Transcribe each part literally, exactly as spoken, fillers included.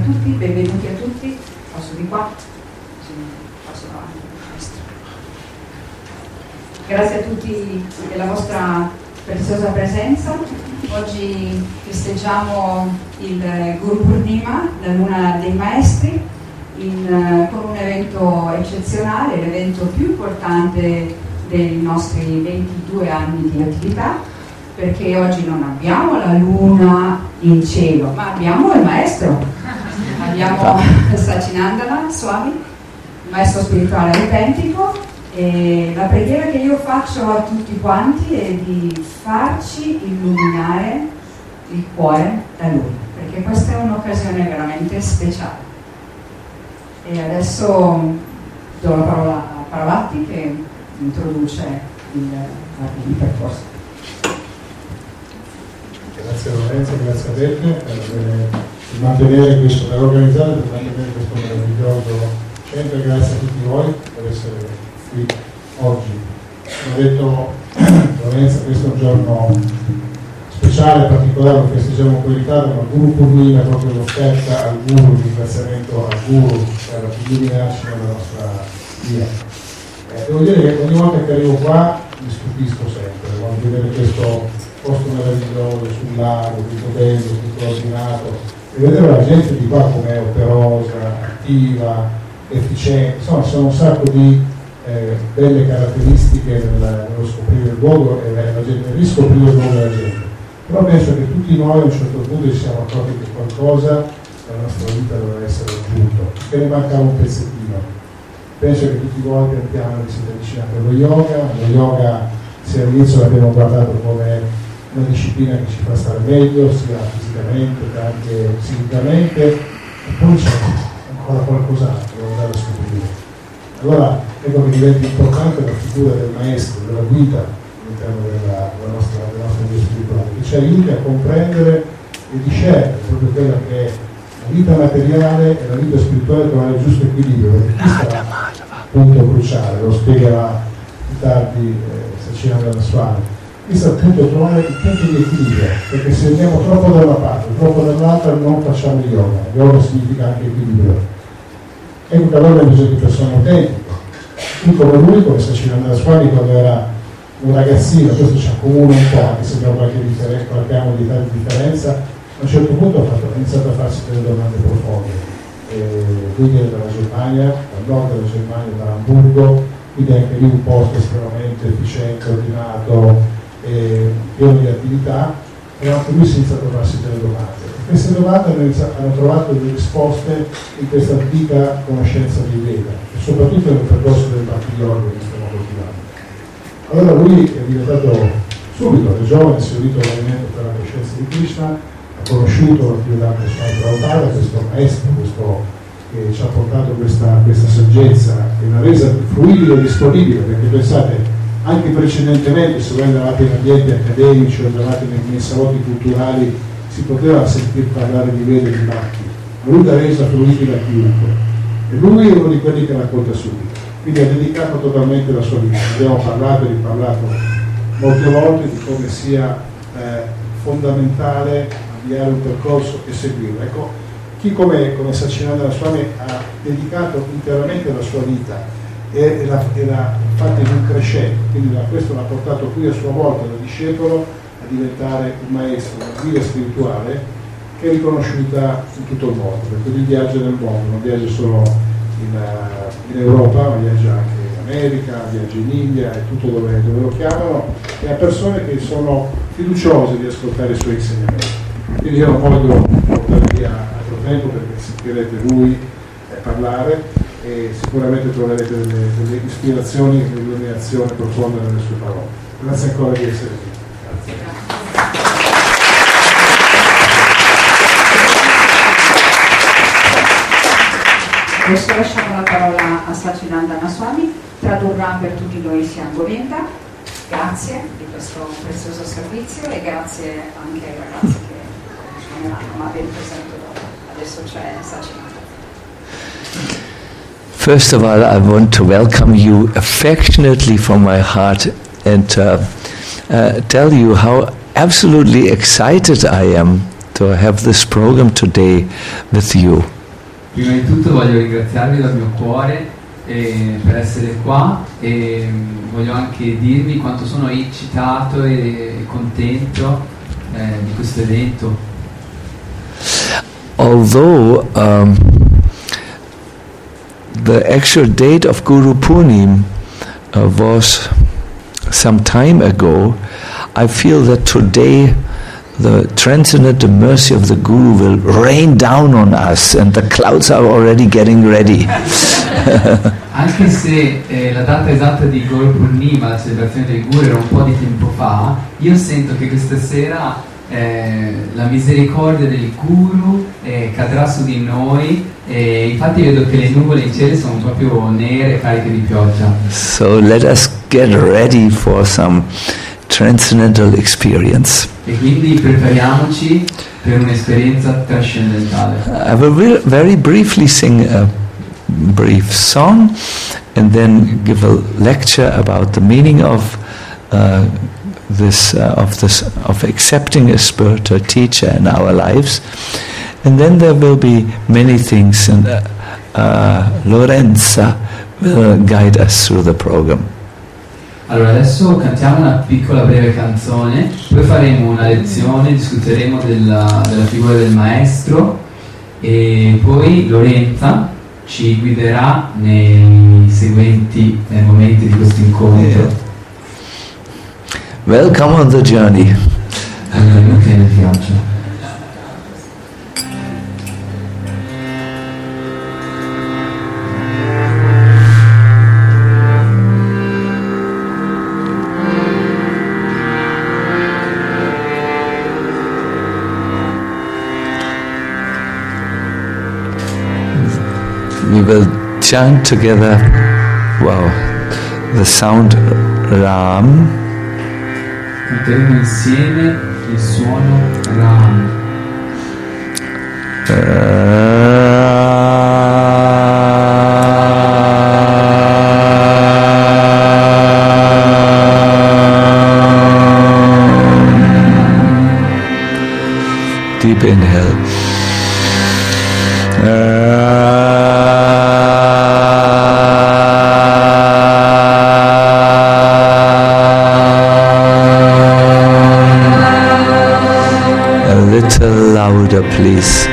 tutti, benvenuti a tutti. Passo di qua, passo avanti. Grazie a tutti della vostra preziosa presenza. Oggi festeggiamo il Guru Purnima, la luna dei maestri, in, con un evento eccezionale, l'evento più importante dei nostri ventidue anni di attività, perché oggi non abbiamo la luna in cielo, ma abbiamo il maestro, abbiamo Sacinandana Swami, il maestro spirituale autentico. E la preghiera che io faccio a tutti quanti è di farci illuminare il cuore da lui, perché questa è un'occasione veramente speciale. E adesso do la parola a Parvati che introduce il, il percorso. Grazie Lorenzo, grazie a te per mantenere questo, per organizzare, per mantenere questo meraviglioso centro, e grazie a tutti voi per essere qui oggi. Come ha detto Lorenzo, questo è un giorno speciale, particolare, lo festeggiamo con ritardo, ma Guru Purnima è proprio l'offerta al Guru, il ringraziamento al Guru per illuminarci nella nostra via. Eh, devo dire che ogni volta che arrivo qua mi stupisco sempre, quando vedere questo posto meraviglioso sul lago, tutto bello, tutto ordinato, e vedere la gente di qua com'è operosa, attiva, efficiente, insomma sono un sacco di Eh, belle caratteristiche nel, nello scoprire il luogo e la gente, riscoprire il luogo della gente. Però penso che tutti noi a un certo punto ci siamo accorti che qualcosa nella nostra vita doveva essere aggiunto, che ne mancava un pezzettino. Penso che tutti voi pian piano vi siete avvicinati allo yoga. Lo yoga, se all'inizio l'abbiamo guardato come una disciplina che ci fa stare meglio, sia fisicamente che anche psicicamente, e poi c'è ancora qualcos'altro da andare a scoprire. Allora ecco che diventa importante la figura del maestro, della guida all'interno della, della nostra, della nostra vita spirituale, che ci aiuti a comprendere e discernere proprio quella che è la vita materiale e la vita spirituale, trovare il giusto equilibrio, perché questo è il punto cruciale, lo spiegherà più tardi eh, Sacinandana Swami. Questo è appunto trovare il punto di equilibrio, perché se andiamo troppo da una parte, troppo dall'altra non facciamo yoga. Yoga significa anche equilibrio. Ecco che allora abbiamo bisogno di persone autentiche. Qui come lui, come Sacinandana Swami, quando era un ragazzino, questo ci accomuna un po', anche se abbiamo qualche, differen- qualche anno di età di differenza, a un certo punto ha, fatto, ha iniziato a farsi delle domande profonde. E lui viene dalla Germania, dal nord della Germania, da Amburgo, quindi anche lì un posto estremamente efficiente, ordinato, e pieno di attività, e anche lui si è iniziato a farsi delle domande. Queste domande hanno, hanno trovato delle risposte in questa antica conoscenza di Veda, e soprattutto nel percorso del Bhakti Yoga che stiamo coltivando. Allora lui è diventato subito, da giovane, si è unito al movimento per la coscienza di Krishna, ha conosciuto l'attività Swami Prabhupada, questo maestro, questo, che ci ha portato questa, questa saggezza e l'ha resa fruibile e disponibile, perché pensate, anche precedentemente, se voi andavate in ambienti accademici o andavate nei, nei salotti culturali, si poteva sentir parlare di Veda e di Bhakti, ma lui l'ha resa fruibile a chiunque, e lui è uno di quelli che l'ha colta subito, quindi ha dedicato totalmente la sua vita. Abbiamo parlato e riparlato molte volte di come sia eh, fondamentale avviare un percorso e seguirlo. Ecco, chi come, come Sacinandana Swami ha dedicato interamente la sua vita e l'ha, e l'ha fatta in un crescendo, quindi da questo l'ha portato qui a sua volta da discepolo a diventare un maestro, una guida spirituale che è riconosciuta in tutto il mondo, perché lui viaggia nel mondo, non viaggia solo in, in Europa, ma viaggia anche in America, viaggia in India e tutto dove, dove lo chiamano, e ha persone che sono fiduciose di ascoltare i suoi insegnamenti. Quindi io non voglio portare via altro tempo, perché sentirete lui eh, parlare, e sicuramente troverete delle, delle ispirazioni e un'illuminazione profonda nelle sue parole. Grazie ancora di essere qui. Grazie. Adesso lasciamo la parola a Sacinandana Swami, tradurrà per tutti noi Siangolenta. Grazie di questo prezioso servizio e grazie anche ai ragazzi che suoneranno, ma vi presento dopo. Adesso c'è Sacinandana. First of all, I want to welcome you affectionately from my heart and uh, uh, tell you how absolutely excited I am to have this program today with you. Prima di tutto voglio ringraziarvi dal mio cuore eh, per essere qua e mh, voglio anche dirvi quanto sono eccitato e contento eh, di questo evento. Although um, the actual date of Guru Purnima uh, was some time ago, I feel that today the transcendental mercy of the Guru will rain down on us and the clouds are already getting ready. Anche se eh, la data esatta di Guru Purnima, la celebrazione del Guru, era un po' di tempo fa, io sento che questa sera eh, la misericordia del Guru eh, cadrà su di noi e infatti vedo che le nuvole in cielo sono proprio nere, cariche di pioggia. So let us get ready for some transcendental experience. E quindi prepariamoci per un'esperienza trascendentale. I will very briefly sing a brief song and then give a lecture about the meaning of uh, this uh, of this of accepting a spiritual teacher in our lives, and then there will be many things, and uh, uh, Lorenza will guide us through the program. Allora adesso cantiamo una piccola breve canzone, poi faremo una lezione, discuteremo della, della figura del maestro e poi Lorenza ci guiderà nei seguenti nei momenti di questo incontro. Yeah. Welcome on the journey. Benvenuti nel viaggio. We will chant together, wow, the sound Ram. Canteremo insieme il suono Ram. Deep inhale. Louder, please.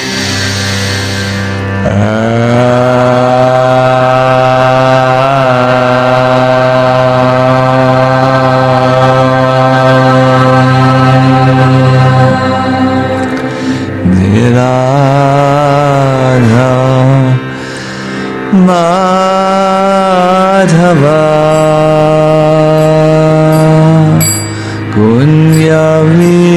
Madhava Gunyami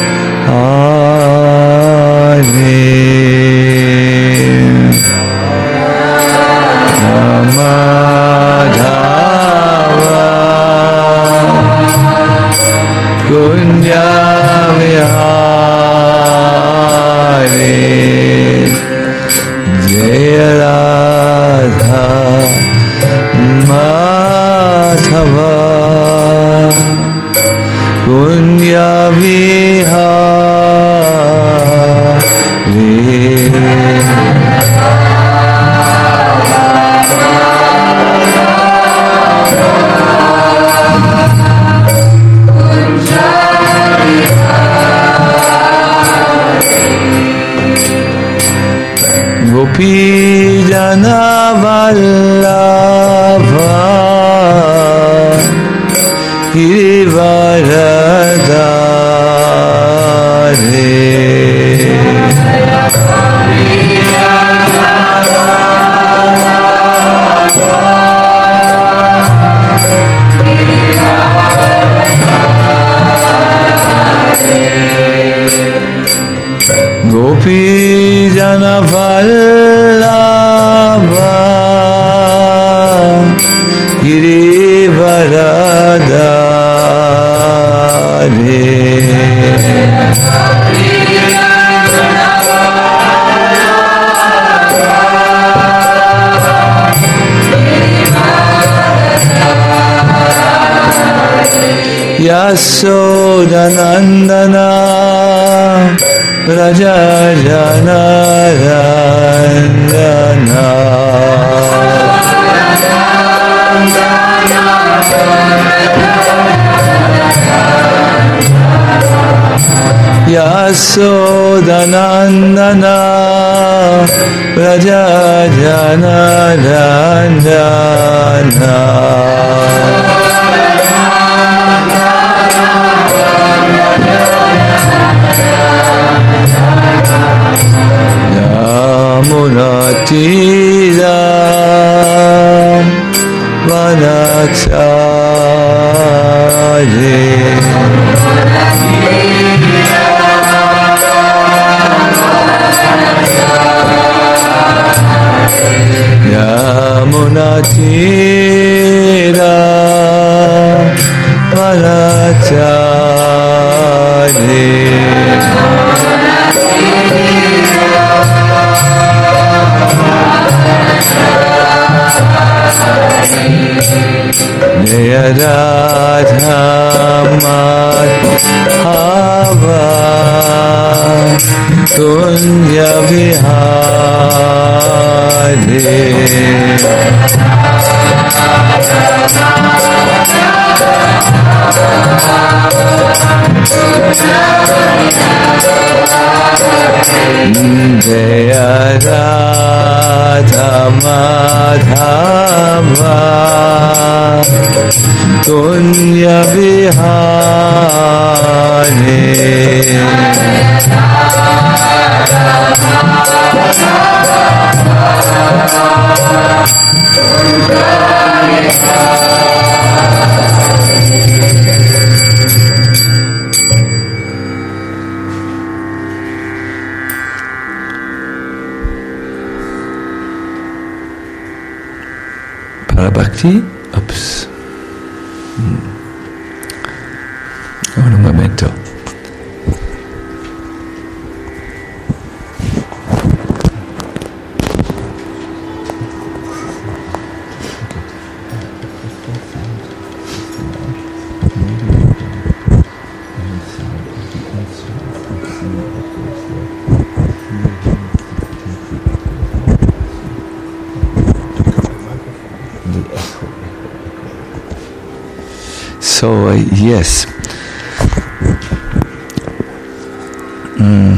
Gopi Jana Vallabha Girivaradhare Gopi Jana Vallabha Girivaradhare Yasodhanandana Raja Janarana Yasodanandana Raja Janarandana Yamunatira Vanachari Yamunatira Vanachari Jaya Radha Madhava Kunja Vihari Jaya Radha Madhava Kunja Vihari Parabhakti, oops. Hmm. Un momento. So, uh, yes. Mm.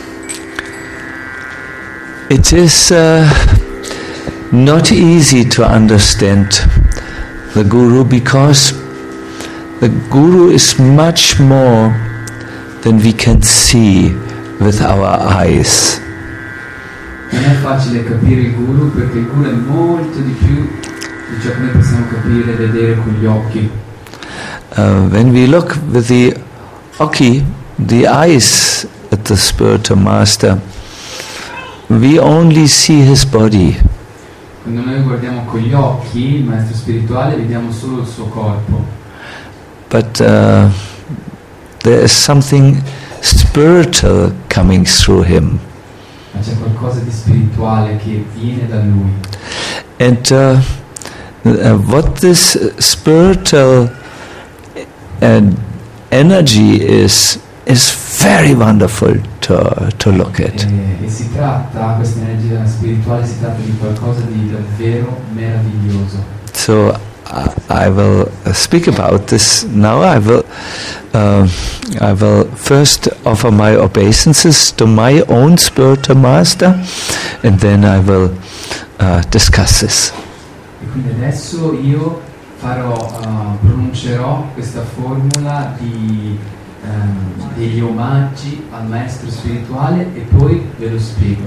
It is uh, not easy to understand the Guru because the Guru is much more than we can see with our eyes. Non è facile capire il Guru perché il Guru è molto di più di ciò che noi possiamo capire e vedere con gli occhi. Uh, when we look with the occhi, the eyes at the spiritual master, we only see his body. Quando noi guardiamo con gli occhi il maestro spirituale vediamo solo il suo corpo. But uh, there is something spiritual coming through him. Ma c'è qualcosa di spirituale che viene da lui. And uh, uh, what this spiritual and energy is is very wonderful to to look at. E, e si tratta, questa energia spirituale si tratta di qualcosa di davvero meraviglioso. So uh, I will speak about this now. I will uh, I will first offer my obeisances to my own spiritual master, and then I will uh, discuss this. E quindi adesso io farò, uh, pronuncerò questa formula di, um, degli omaggi al maestro spirituale e poi ve lo spiego.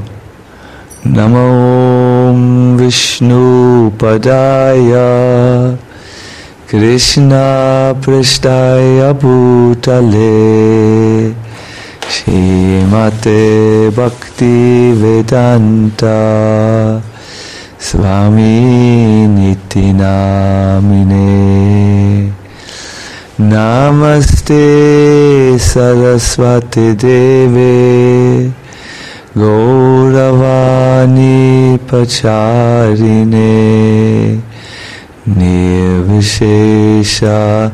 Namo Vishnu Padaya Krishna Prishtaya Bhutale Shrimate Bhakti Vedanta Swami Niti Namine Namaste Saraswati Deve Gauravani Pacharine Nirvishesha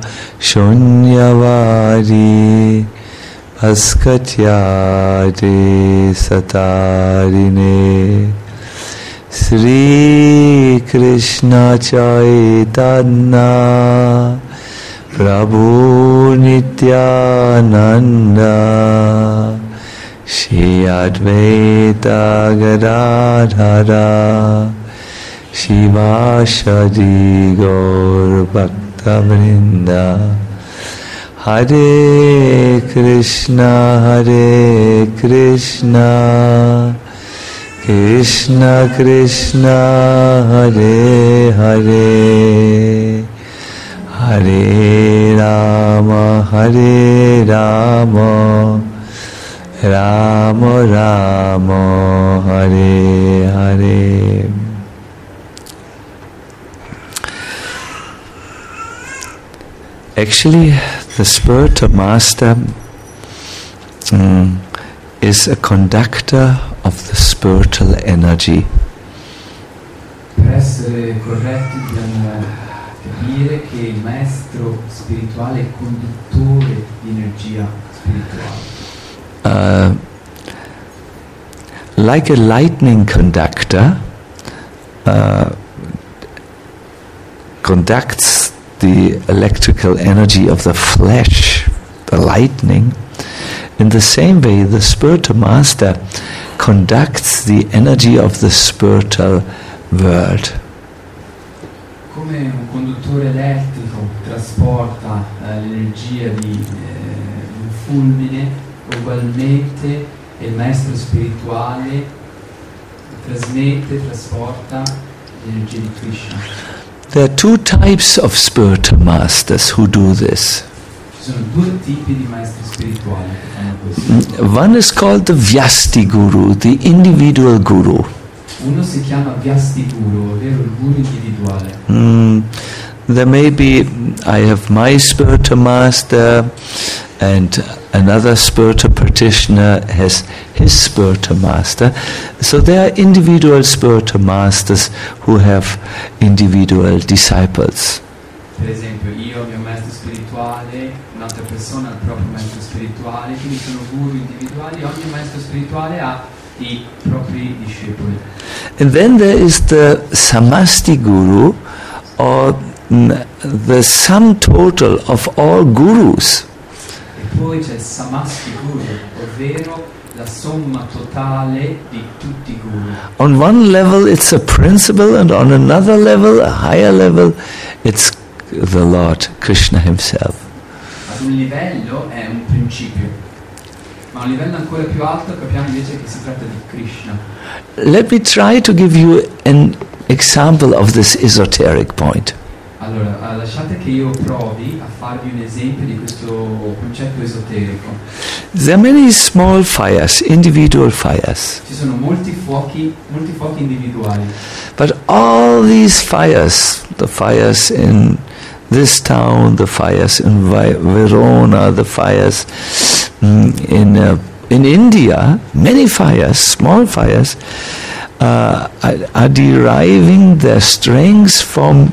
Shunyavari Bhaskatyade Satarine Sri Krishna Chaitanya Prabhu Nityananda Shri Advaita Gadadhara Shivasadi Gaur Bhakta Vrinda Hare Krishna Hare Krishna Krishna Krishna Hare Hare Hare Rama Hare Rama Rama Rama Hare Hare. Actually, the spiritual master um, is a conductor of the spiritual energy. Per essere corretti dobbiamo capire che il maestro spirituale è conduttore di energia spirituale. Uh, like a lightning conductor uh, conducts the electrical energy of the flesh, the lightning, in the same way the spiritual master conducts the energy of the spiritual world. Come un conduttore elettrico trasporta eh, l'energia di eh, un fulmine, ugualmente il maestro spirituale trasmette, trasporta l'energia di Krishna. There are two types of spiritual masters who do this. Ci sono due tipi di maestri spirituali che fanno questo. One is called the Vyasti Guru, the individual guru. Uno si chiama Vyasti Guru, ovvero il guru individuale. Mm, there may be, I have my spiritual master, and another spiritual practitioner has his spiritual master. So there are individual spiritual masters who have individual disciples. Per esempio, io ho il mio maestro spirituale, un'altra persona ha il proprio maestro spirituale, quindi sono guru individuali, ogni maestro spirituale ha i propri discepoli. And then there is the Samasti Guru, or mm, the sum total of all gurus. E poi c'è il Samasti Guru, ovvero la somma totale di tutti i guru. On one level it's a principle, and on another level, a higher level, it's the Lord Krishna himself. Ad un livello è un principio, ma a un livello ancora più alto capiamo invece che si tratta di Krishna. Let me try to give you an example of this esoteric point. Allora, eh, lasciate che io provi a farvi un esempio di questo concetto esoterico. There are many small fires, individual fires. Ci sono molti fuochi, molti fuochi individuali, But all these fires, the fires in this town, the fires in Vi- Verona, the fires mm, in uh, in India, many fires, small fires, uh, are, are deriving their strengths from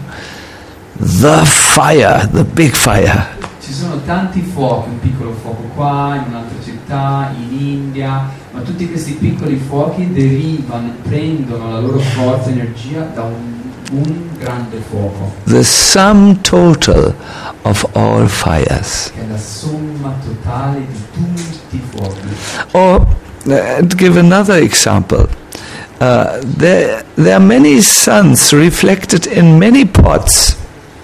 the fire, the big fire. ci sono tanti fuochi, un piccolo fuoco qua, in un'altra città, in India, ma tutti questi piccoli fuochi derivano, prendono la loro forza e energia da un, un grande fuoco, The sum total of all fires. che è la somma totale di tutti i fuochi. Or, uh, to give another example, uh, there, there are many suns reflected in many pots.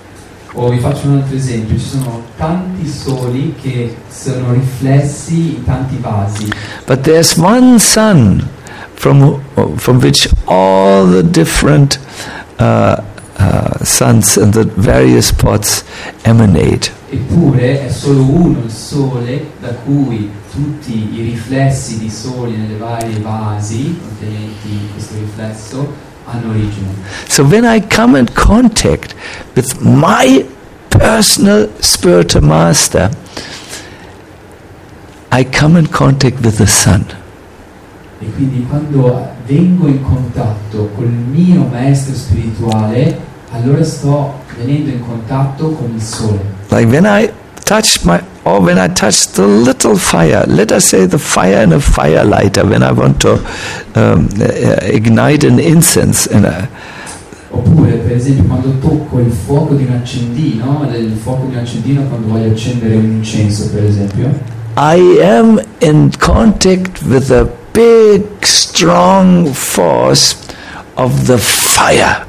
O vi faccio un altro esempio, ci sono tanti soli che sono riflessi in tanti vasi, But there's one sun from, from which all the different uh, uh, suns in the various pots emanate. eppure è solo uno il sole da cui tutti i riflessi di soli nelle varie vasi contenenti questo riflesso hanno origine. So when I come in contact with my personal spiritual master, I come in contact with the sun. E quindi quando vengo in contatto col mio maestro spirituale, allora sto venendo in contatto con il sole. Like when I touch my, or when I touch the little fire, let us say the fire in a fire lighter, when I want to um, ignite an incense. In a, Oppure, per esempio, quando tocco il fuoco di un accendino, il fuoco di un accendino quando voglio accendere un incenso, per esempio, I am in contact with a big, strong force of the fire.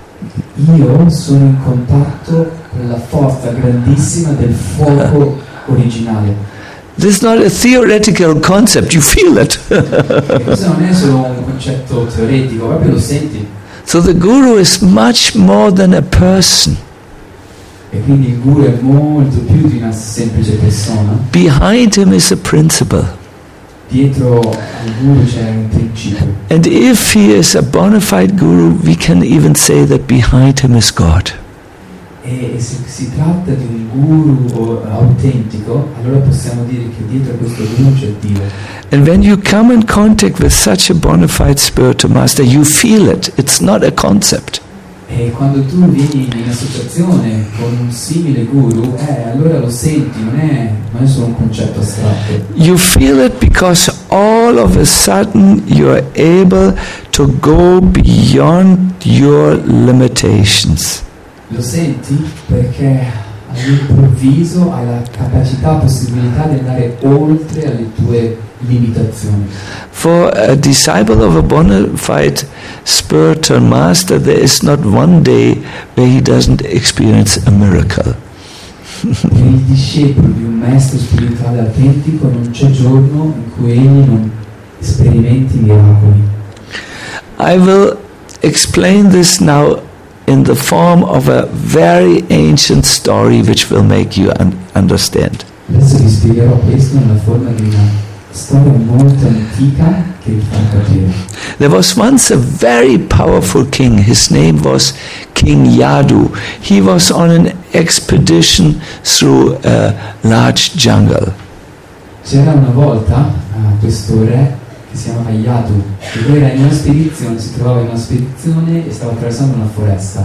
io sono in contatto con la forza grandissima del fuoco originale. This is not a theoretical concept, you feel it. E questo non è solo un concetto teoretico, proprio lo senti. So the guru is much more than a person. E quindi il guru è molto più di una semplice persona. Behind him is a principle. Dietro al guru c'è un principio. And if he is a bona fide guru, we can even say that behind him is God. E se si tratta di un guru autentico, allora possiamo dire che dietro a questo guru c'è Dio. And when you come in contact with such a bona fide spiritual master, you feel it. It's not a concept. E quando tu vieni in associazione con un simile guru, eh, allora lo senti, non è, non è solo un concetto astratto. You feel it because all of a sudden you're able to go beyond your limitations. Lo senti perché all'improvviso hai la capacità, possibilità di andare oltre alle tue limitazioni. For a disciple of a bona fide spiritual master, there is not one day where he doesn't experience a miracle. Per il discepolo di un maestro spirituale autentico non c'è giorno in cui egli non sperimenti miracoli. I will explain this now in the form of a very ancient story which will make you un- understand. Adesso vi spiegherò questo nella forma di una storia molto antica che vi fa capire. There was once a very powerful king. His name was King Yadu. He was on an expedition through a large jungle. C'era una volta uh, questo re che si chiamava Yadu, e lui era in una spedizione, si trovava in una spedizione e stava attraversando una foresta.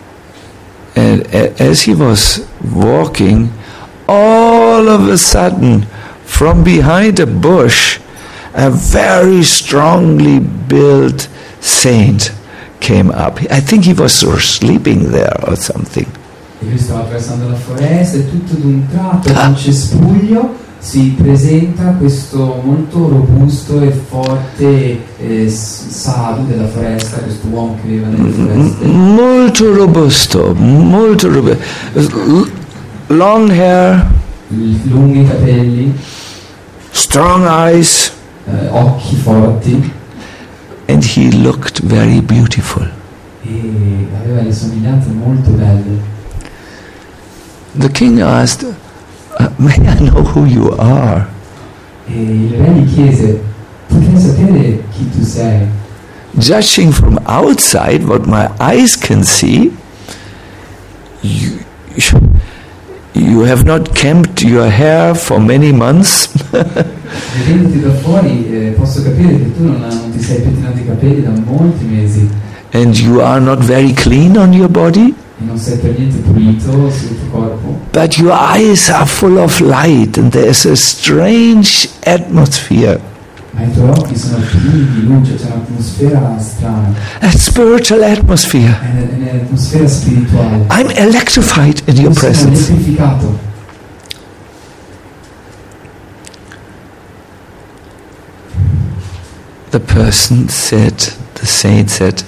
And a- as he was walking, all of a sudden, from behind a bush, a very strongly built saint came up. I think he was sleeping there or something. E lui stava attraversando la foresta e tutto d'un tratto, da un cespuglio, si presenta questo molto robusto e forte eh, sadhu della foresta, questo uomo che viveva nelle foreste. Molto robusto, molto robusto. Long hair, Lunghi capelli, strong eyes, eh, occhi forti, and he looked very beautiful. e aveva le somiglianze molto belle. The king asked, uh, may I know who you are? E il re gli chiese: potrei sapere chi tu sei? Judging from outside what my eyes can see, you, you have not kempt your hair for many months. Vedendoti da fuori eh, posso capire che tu non, non ti sei pettinato i capelli da molti mesi And you are not very clean on your body, e non sei per niente pulito sul tuo corpo, but your eyes are full of light and there is a strange atmosphere, ma i tuoi occhi sono pieni di luce, c'è un'atmosfera strana, a spiritual atmosphere. è, è un'atmosfera spirituale. I'm electrified in your Io sono presence. elettrificato. The person said, the saint said,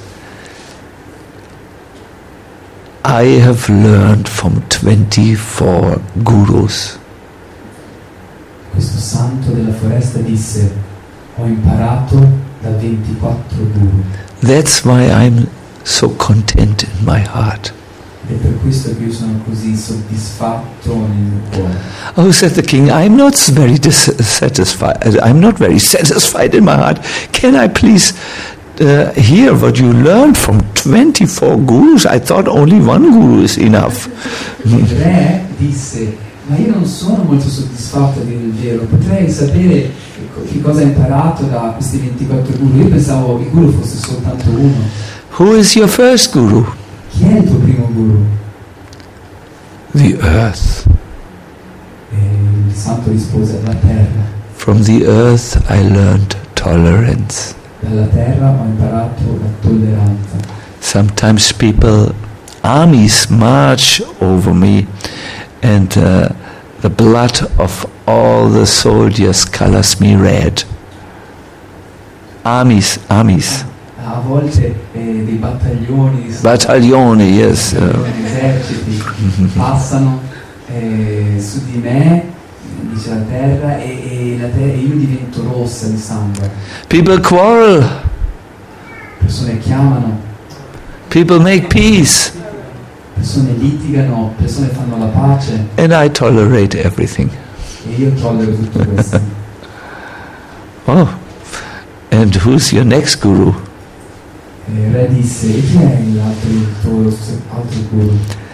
I have learned from twenty-four gurus. Questo santo della foresta disse: ho imparato da ventiquattro guru. That's why I'm so content in my heart. Ed è per questo che io sono così soddisfatto nel mio cuore. Oh, said the king, I'm not very dissatisfied. I'm not very satisfied in my heart. Can I please uh, hear what you learned from twenty-four gurus? I thought only one guru is enough. Il re disse: ma io non sono molto soddisfatto, a dire il vero, potrei sapere che cosa ha imparato da questi ventiquattro guru. Io pensavo che il guru fosse soltanto uno. Who is your first guru? Chi è il tuo primo guru? The earth. Eh, santo rispose: alla terra. From the earth I learned tolerance. Dalla terra ho imparato la tolleranza. Sometimes people, armies march over me, and uh, the blood of all the soldiers colors me red. Armies, armies. A volte eh, dei battaglioni di Battaglioni, yes. Uh, di eserciti passano eh, su di me, dice la terra, e, e, la terra, e io divento rossa di sangue. people quarrel. Persone chiamano, People make peace. persone litigano, persone fanno la pace, And I tolerate everything. e io tollero tutto questo. Oh, and who's your next guru? E il re disse: e chi è l'altro, il tuo altro guru?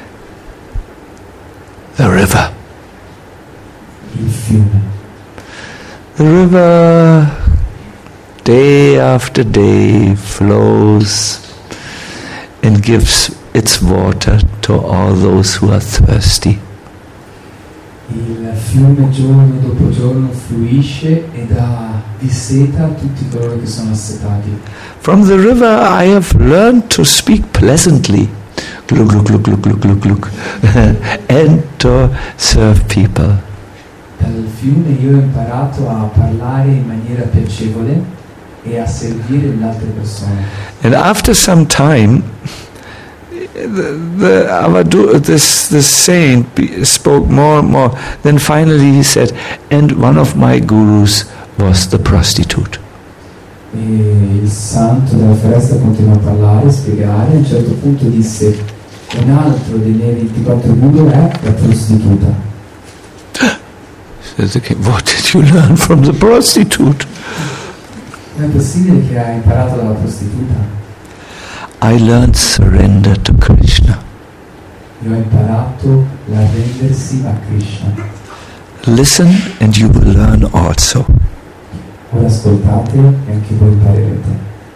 The river. Il fiume. The river, day after day, flows and gives its water to all those who are thirsty. Il fiume giorno dopo giorno fluisce e dà di seta a tutti coloro che sono assetati. From the river I have learned to speak pleasantly, glug, glug, glug, glug, glug, glug, glug, and to serve people. Dal fiume io ho imparato a parlare in maniera piacevole e a servire le altre persone. And after some time, the, the Avadu, this, this saint be, spoke more and more. Then finally he said, and one of my gurus was the prostitute. E il santo della foresta continuò a parlare, a spiegare, a un certo punto disse: un altro dei miei ventiquattro guru è la prostituta. Said, okay, what did you learn from the prostitute? Non è possibile che hai imparato dalla prostituta? I learned surrender to Krishna. Io ho imparato l'arrendersi a Krishna. Listen and you will learn also. Ora ascoltate e anche voi imparerete.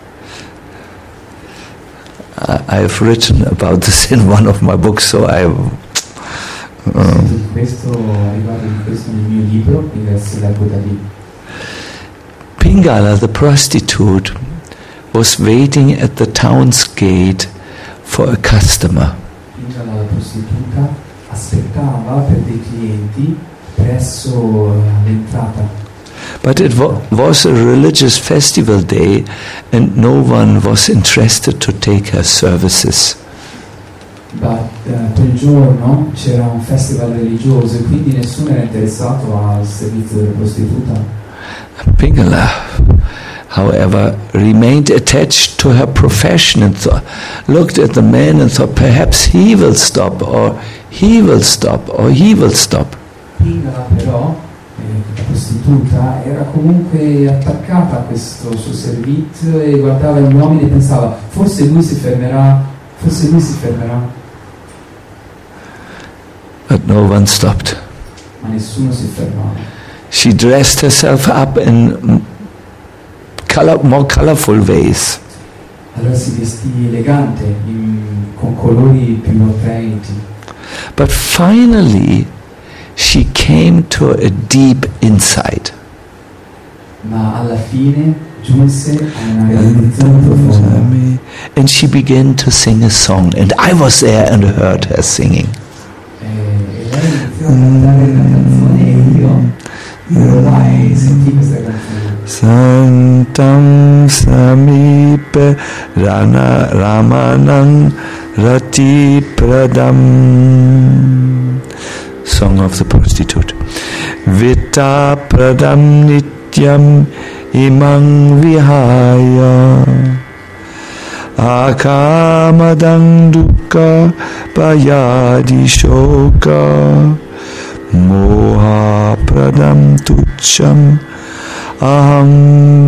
I have written about this in one of my books, so I. Um, Questo riguardo di questo nel mio libro, i versi leggo da lì. Pingala, the prostitute, was waiting at the town's gate for a customer. Pingala, la prostituta, aspettava per dei clienti presso l'entrata. But it wa- was a religious festival day and no one was interested to take her services. Ma uh, quel giorno c'era un festival religioso e quindi nessuno era interessato al servizio della prostituta. Pingala, however, remained attached to her profession and th- looked at the man and thought, perhaps he will stop, or he will stop, or he will stop. Pingala però, eh, la prostituta, era comunque attaccata a questo suo servizio e guardava gli uomini e pensava: forse lui si fermerà, forse lui si fermerà. But no one stopped. Ma nessuno si fermava. She dressed herself up in color, more colorful ways. Allora si vestì elegante, in, con colori più attraenti. But finally, she came to a deep insight. Ma alla fine giunse a una realizzazione profonda. And she began to sing a song, and I was there and heard her singing. E lei iniziò a cantare una canzone e io ero là e sentì questa canzone. Santam Samipe Rana Ramanan Rati Pradam. Song of the prostitute. Vita Pradam Nityam Imang Vihaya Akamadang Dukkha Payadi Shoka Moha Pradam Tucham Aham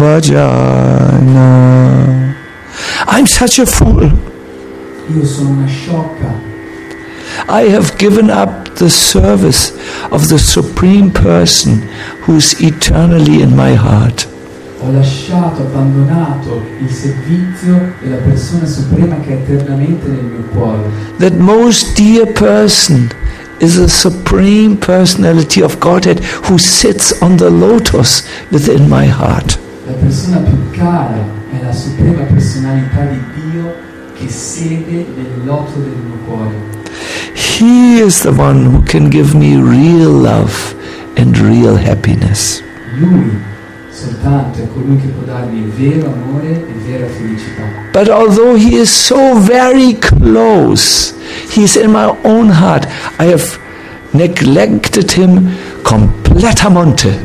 Vajana. I'm such a fool. Io sono una sciocca. I have given up the service of the Supreme Person who is eternally in my heart. Ho lasciato, abbandonato il servizio della persona suprema che è eternamente nel mio cuore. That most dear person is the Supreme Personality of Godhead who sits on the lotus within my heart. La persona più cara è la suprema personalità di Dio che siede nel loto del mio cuore. He is the one who can give me real love and real happiness. Lui soltanto è colui che può darmi vero amore e vera felicità. But although he is so very close, he is in my own heart, I have neglected him completamente.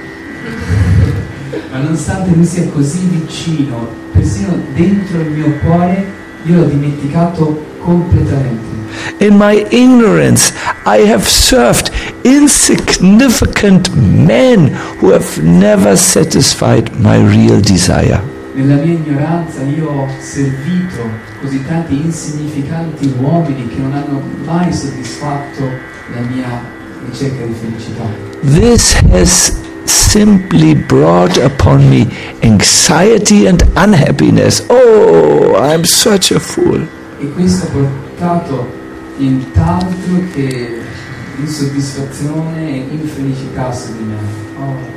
Ma nonostante lui sia così vicino, persino dentro il mio cuore, io l'ho dimenticato completamente. In my ignorance, I have served insignificant men who have never satisfied my real desire. Nella mia ignoranza io ho servito così tanti insignificanti uomini che non hanno mai soddisfatto la mia ricerca di felicità. This has simply brought upon me anxiety and unhappiness. Oh, I'm such a fool. E questo ha portato nient'altro che insoddisfazione e infelicità su di me. Oh.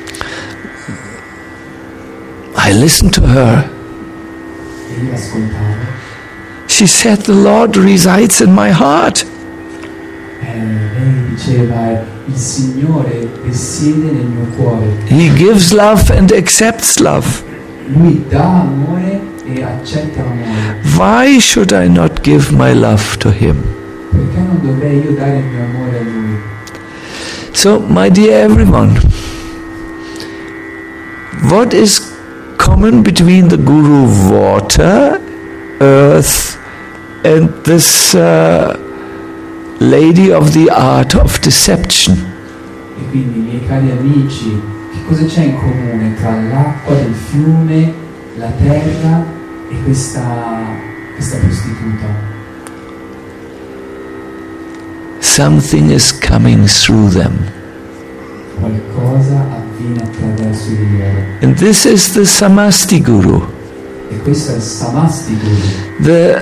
I listened to her. E io ascoltavo. She said, the Lord resides in my heart. E lei diceva, il Signore risiede nel mio cuore. He gives love and accepts love. Lui dà amore e accetta amore. Why should I not give my love to him? Perché non dovrei io dare il mio amore a lui? So, my dear everyone, what is common between the Guru water, earth, and this uh, lady of the art of deception? E quindi, miei cari amici, che cosa c'è in comune tra l'acqua del fiume, la terra e questa, questa prostituta? Something is coming through them. Qualcosa avviene attraverso di loro. And this is the Samasti Guru, E questo è il Samasti Guru, the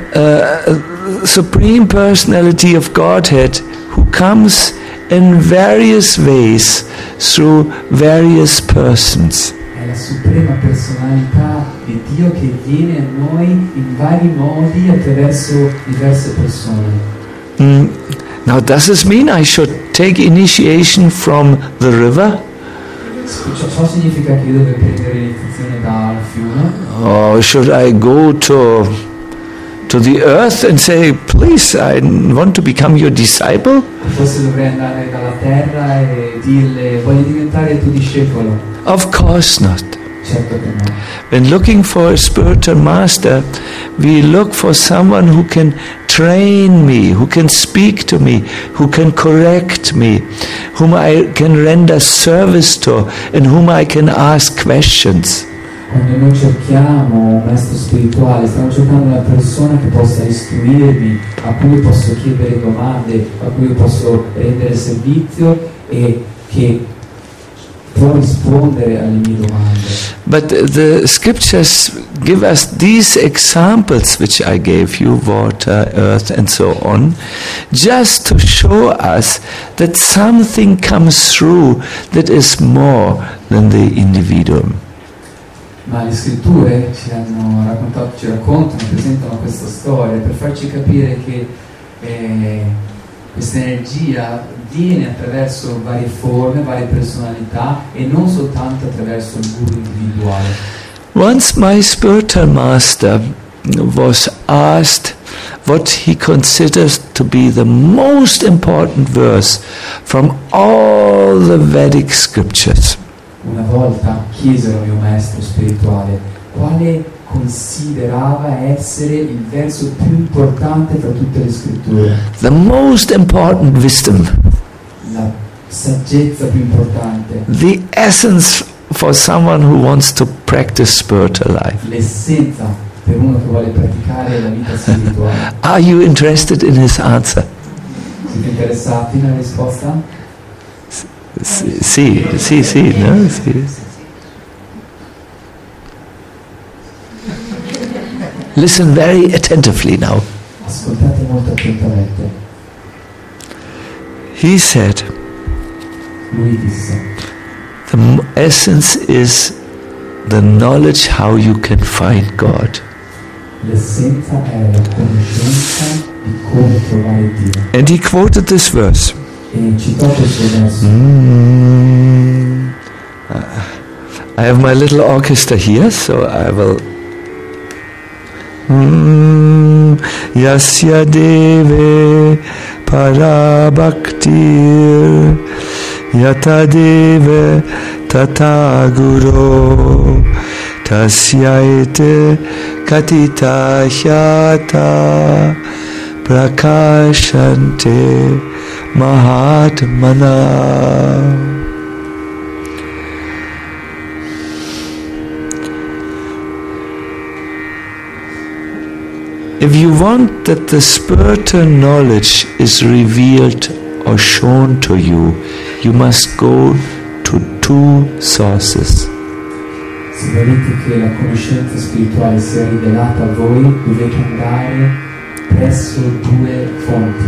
uh, Supreme Personality of Godhead who comes in various ways through various persons. è la suprema personalità di Dio che viene a noi in vari modi attraverso diverse persone. Mm. Now, does this mean I should take initiation from the river? Ciò, ciò significa che io devo prendere l'iniziazione dal fiume? Or should I go to, to the earth and say, please, I want to become your disciple? O forse dovrei andare dalla terra e dirle, voglio diventare tuo discepolo? Of course not. Certo che no. When looking for a spiritual master, we look for someone who can train me, who can speak to me, who can correct me, whom I can render service to, and whom I can ask questions. Quando noi cerchiamo un maestro spirituale, stiamo cercando una persona che possa istruirmi, a cui posso chiedere domande, a cui posso rendere servizio e che può rispondere alle mie domande. But the scriptures give us these examples which I gave you, water, earth and so on, just to show us that something comes through that is more than the individuum. Ma le scritture ci hanno raccontato, ci raccontano, presentano questa storia per farci capire che eh, questa energia viene attraverso varie forme, varie personalità e non soltanto attraverso il guru individuale. Once my spiritual master was asked what he considers to be the most important verse from all the Vedic scriptures. Una volta chiesero al mio maestro spirituale quale considerava essere il verso più importante tra tutte le scritture. The most important wisdom. La saggezza più importante. The essence for someone who wants to practice spiritual life. L'essenza per uno che vuole praticare la vita spirituale. Are you interested in his answer? Siete interessati nella risposta? Sì, sì, sì, no? Sì. Listen very attentively now. Ascoltate molto attentamente. He said, Lui disse, the m- essence is the knowledge how you can find God. l'essenza è la conoscenza di come trovare Dio. And he quoted this verse. E citò questo verso. Mm. Uh, I have my little orchestra here, so I will. Mm. Yasya deve parabhaktir yata deve tata guru tasyaite katita hyata prakashante mahatmana. If you want that the spiritual knowledge is revealed or shown to you, you must go to two sources. Se volete che la conoscenza spirituale sia rivelata a voi, dovete andare presso due fonti.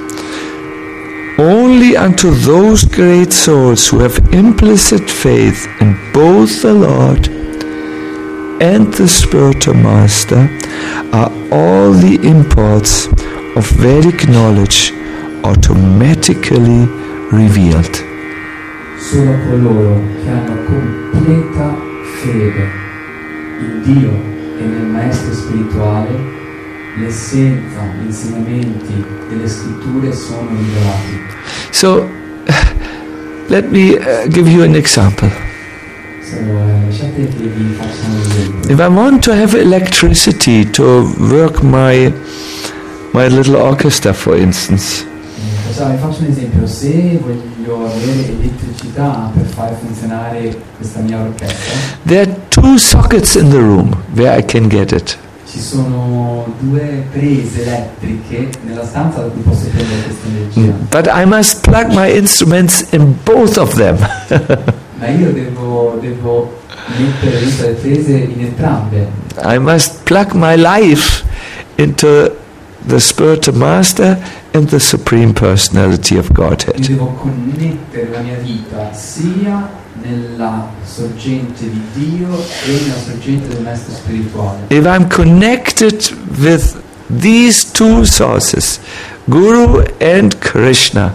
Only unto those great souls who have implicit faith in both the Lord and the spiritual master are all the imports of Vedic knowledge automatically revealed. Solo a coloro che hanno completa fede in Dio e nel Maestro spirituale, l'essenza, gli insegnamenti delle scritture sono rivelati. So, let me uh, give you an example. So, eh, lasciate che vi faccia un esempio. If I want to have electricity to work my my little orchestra, for instance, Eh, facciamo- vi faccio un esempio, se voglio avere elettricità per fare funzionare questa mia orchestra, there are two sockets in the room where I can get it. ci sono due prese elettriche nella stanza da cui posso prendere questa energia. But I must plug my instruments in both of them. Ma io devo, devo mettere dentro le prese in entrambe. I must plug my life into the spiritual master and the supreme personality of Io Godhead. devo connettere la mia vita sia nella sorgente di Dio e nella sorgente del Maestro spirituale. If I'm connected with these two sources, Guru and Krishna,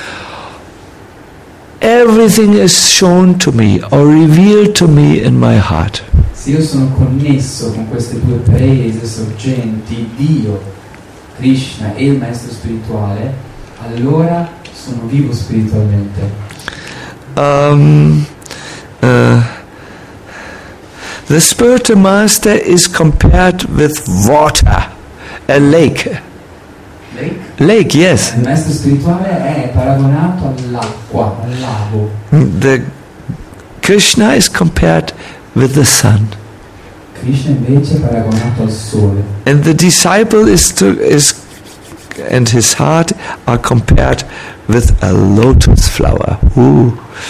everything is shown to me or revealed to me in my heart. Se io sono connesso con queste due prese sorgenti, Dio, Krishna e il Maestro spirituale, allora sono vivo spiritualmente. Um, uh, the spiritual master is compared with water, a lake. Lake? Lake, yes. Il Maestro spirituale è paragonato all'acqua, al lago. The Krishna is compared with the sun, Krishna invece è paragonato al sole. and the disciple is to is, and his heart are compared with a lotus flower. Ooh.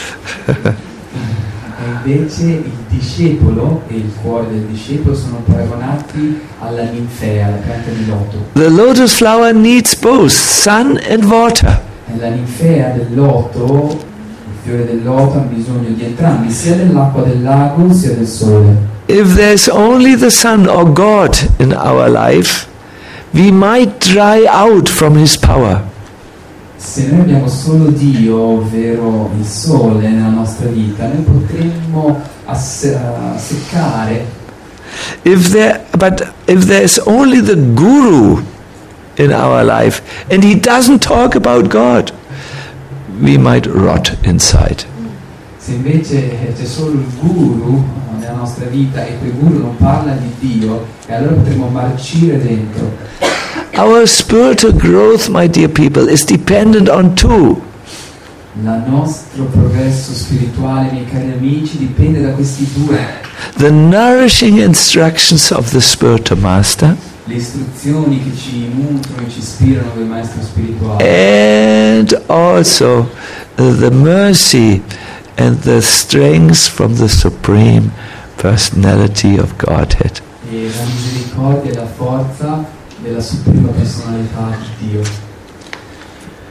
E invece il discepolo e il cuore del discepolo sono paragonati alla ninfea, alla pianta di loto. The lotus flower needs both sun and water. E la ninfea del loto, il fiore del loto, ha bisogno di entrambi, sia dell'acqua del lago sia del sole. If there's only the sun or God in our life, we might dry out from his power. Se noi abbiamo solo Dio, ovvero il sole nella nostra vita, noi potremmo asse- uh, seccare. If there, but if there's only the Guru in our life and he doesn't talk about God, we might rot inside. Se invece c'è solo il guru nella nostra vita e quel guru non parla di Dio, e allora potremo marcire dentro. Our spiritual growth, my dear people, is dependent on two. Il nostro progresso spirituale, miei cari amici, dipende da questi due. The nourishing instructions of the spiritual master Le istruzioni che ci nutrono e ci ispirano del Maestro spirituale. and also uh, the mercy and the strength from the supreme personality of Godhead. E la misericordia e la forza della suprema personalità di Dio.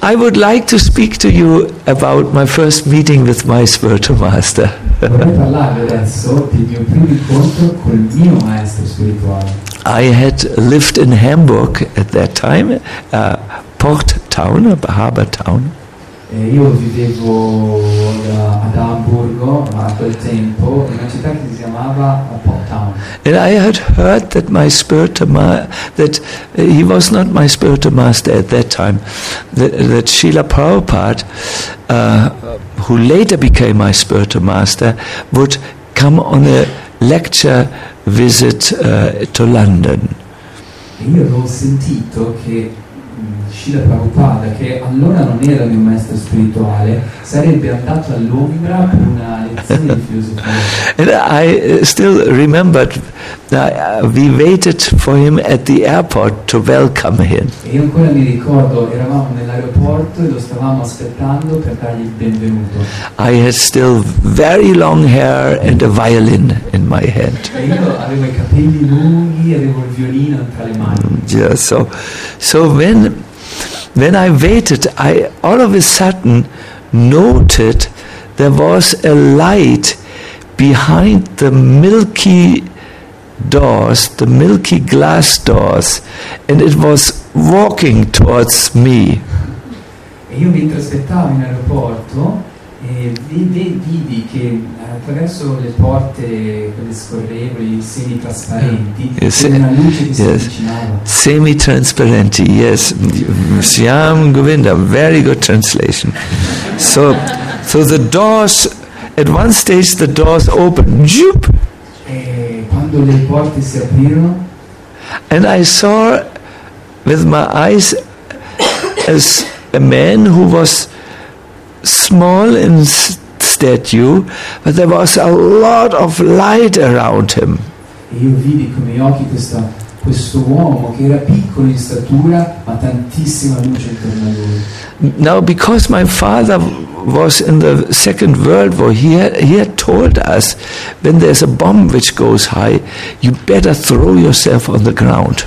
I would like to speak to you about my first meeting with my spiritual master. Vorrei parlarvi adesso del mio primo incontro col mio maestro spirituale. I had lived in Hamburg at that time, uh, port town, a harbour town. E io vivevo da- ad Amburgo a quel tempo in una città che si chiamava Port Town. And I had heard that my spiritual ma- that uh, he was not my spiritual master at that time. That, that Srila Prabhupada, uh, who later became my spiritual master, would come on a lecture visit uh, to London. E io avevo sentito che mh, Srila Prabhupada, che allora non era il mio maestro spirituale, sarebbe andato a Londra per una lezione di filosofia. And I uh, still remembered uh, we waited for him at the airport to welcome him. E io ancora mi ricordo, eravamo nell'aeroporto e lo stavamo aspettando per dargli il benvenuto. I had still very long hair and a violin in my hand. E io avevo i capelli lunghi, avevo il violino tra le mani. Yeah, so, so when when I waited, I all of a sudden noted there was a light behind the milky doors, the milky glass doors, and it was walking towards me. E io mentre aspettavo in aeroporto e vidi, vidi che attraverso le porte, quelle scorrevoli, semi-trasparenti, Yes, c'era una luce che si yes. avvicinava. Semi-transparenti, yes. Shyam Govinda, very good translation. So, so the doors, at one stage the doors opened, zoop, E quando le porte si aprirono, and I saw with my eyes as a man who was small in s- stature, but there was a lot of light around him. e io vidi con i miei occhi questa, questo uomo che era piccolo in statura, ma tantissima luce intorno a lui. Now, because my father was in the Second World War, he had, he had told us, when there's a bomb which goes high, you better throw yourself on the ground.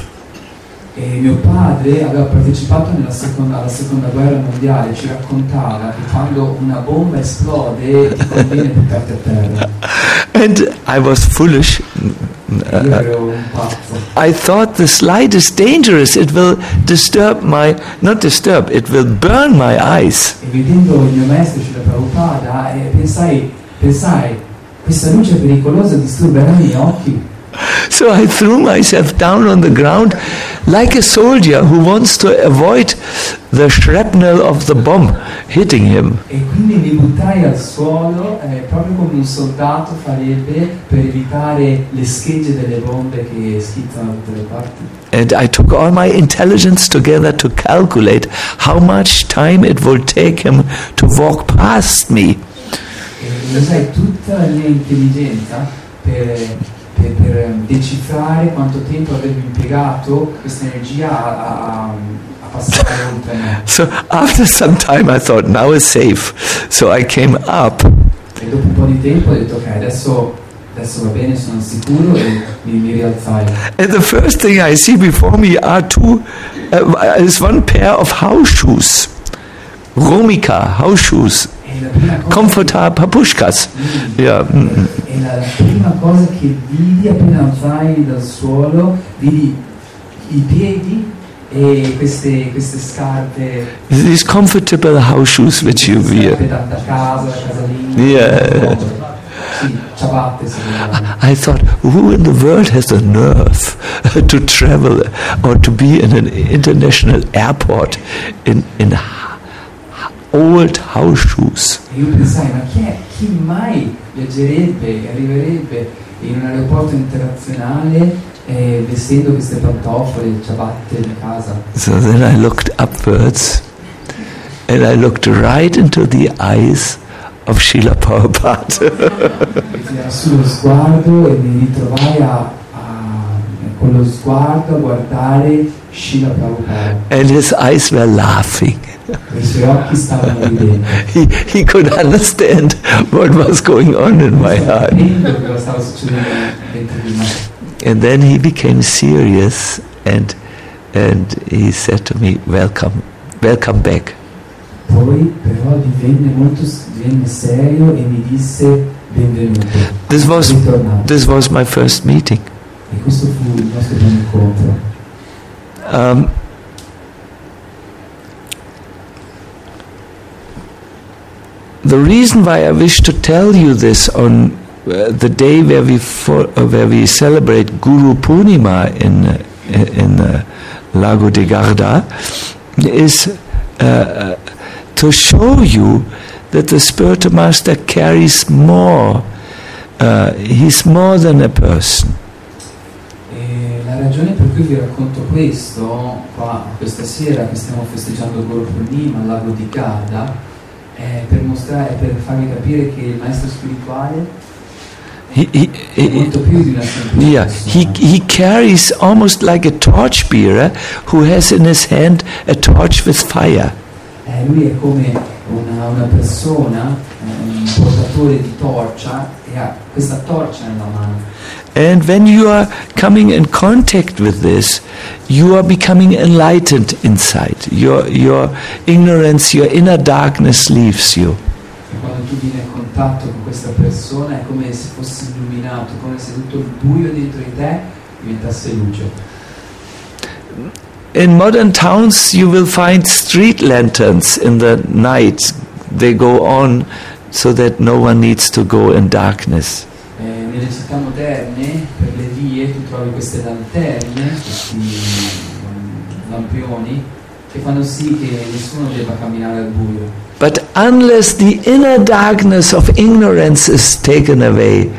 E mio padre aveva partecipato nella seconda, alla seconda guerra mondiale, ci raccontava che quando una bomba esplode ti conviene buttarti a terra. And I was foolish. E io ero un pazzo. I thought this light is dangerous. It will disturb my, not disturb, it will burn my eyes. E vedendo il mio maestro Srila Prabhupada, eh, pensai, pensai, questa luce è pericolosa, disturberà i miei occhi. So I threw myself down on the ground like a soldier who wants to avoid the shrapnel of the bomb hitting him. E quindi mi buttai al suolo, eh, proprio come un soldato farebbe per evitare le schegge delle bombe che schizzano da tutte le parti. And I took all my intelligence together to calculate how much time it would take him to walk past me. E usai tutta la mia intelligenza per, per, per decifrare quanto tempo avrebbe impiegato questa energia a, a, a passare oltre me. So after some time I thought, now it's safe. So I came up E dopo un po' di tempo ho detto ok, adesso, adesso va bene, sono sicuro e mi, mi rialzai. and the first thing I see before me are two, uh, is one pair of house shoes. Romika house shoes. E la prima cosa Comforter papushkas. Mm. Yeah. mm, mm. E la, la prima cosa che vidi appena alzai dal suolo, vidi i piedi e queste, queste scarpe, These comfortable house shoes which you queste wear. scarpe da, da casa, da casalinga, Yeah. sì, ciabatte si chiamano. I thought, who in the world has the nerve to travel or to be in an international airport in, in h- old house shoes? E io pensai, ma chi è? Chi mai viaggerebbe e arriverebbe in un aeroporto internazionale eh, vestendo queste pantofole, ciabatte da casa? So then I looked upwards and I looked right into the eyes of Srila Prabhupada. E tirai sullo sguardo e mi ritrovai a, a, con lo sguardo a guardare Srila Prabhupada. And his eyes were laughing. E i suoi occhi stavano ridendo. He, he could understand what was going on in my heart. Capendo che cosa stava succedendo dentro di me. And then he became serious and and he said to me, welcome, welcome back. Poi però divenne molto divenne serio e mi disse benvenuto. This was, Ritornato. this was my first meeting. E questo fu il nostro primo incontro. Um, the reason why I wish to tell you this on uh, the day where we for, uh, where we celebrate Guru Purnima in uh, in uh, Lago di Garda is uh, to show you that the spiritual master carries more. Uh, he's more than a person. E la ragione per cui vi racconto questo qua questa sera che stiamo festeggiando Guru Purnima al Lago di Garda è per mostrare, per farvi capire che il maestro spirituale He, he, è he, molto più di una semplice yeah, he, persona. he carries almost like a torchbearer who has in his hand a torch with fire. Eh, lui è come una, una persona, eh, un portatore di torcia e ha questa torcia nella mano. And when you are coming in contact with this, you are becoming enlightened inside. Your, your ignorance, your inner darkness leaves you. E quando tu vieni in contatto con questa persona è come se fossi illuminato, come se tutto il buio dentro di te diventasse luce. In modern towns you will find street lanterns in the night. They go on so that no one needs to go in darkness. Eh, nelle città moderne, per le vie, tu trovi queste lanterne, questi mm, lampioni, che fanno sì che nessuno debba camminare al buio. But unless the inner darkness of ignorance is taken away,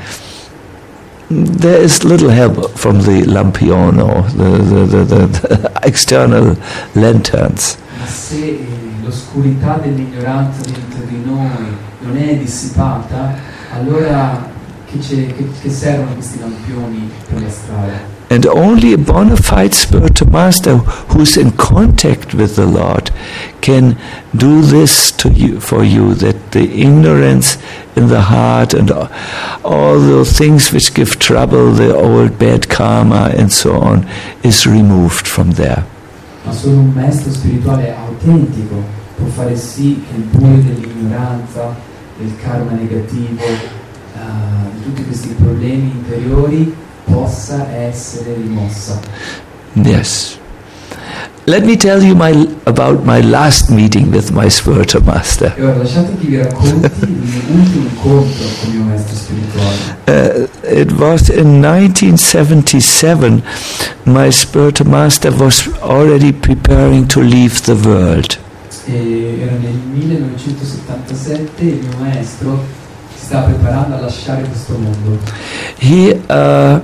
there is little help from the lampion or the, the, the, the, the external lanterns. Ma se eh, l'oscurità dell'ignoranza dentro di noi non è dissipata, allora che, c'è, che, che servono questi lampioni per la strada? And only a bona fide spiritual master who's in contact with the Lord can do this to you, for you, that the ignorance in the heart and all the things which give trouble, the old bad karma and so on, is removed from there. Ma solo un maestro spirituale autentico può fare sì che il buio dell'ignoranza, del karma negativo, uh, di tutti questi problemi interiori possa essere rimossa. Yes. Let me tell you my, about my last meeting with my spiritual master. E ora lasciate che vi racconti il mio ultimo incontro con il mio maestro spirituale. Uh, it was in nineteen seventy-seven. My spiritual master was already preparing to leave the world. E era nel millenovecentosettantasette, il mio maestro si stava preparando a lasciare questo mondo. He, uh,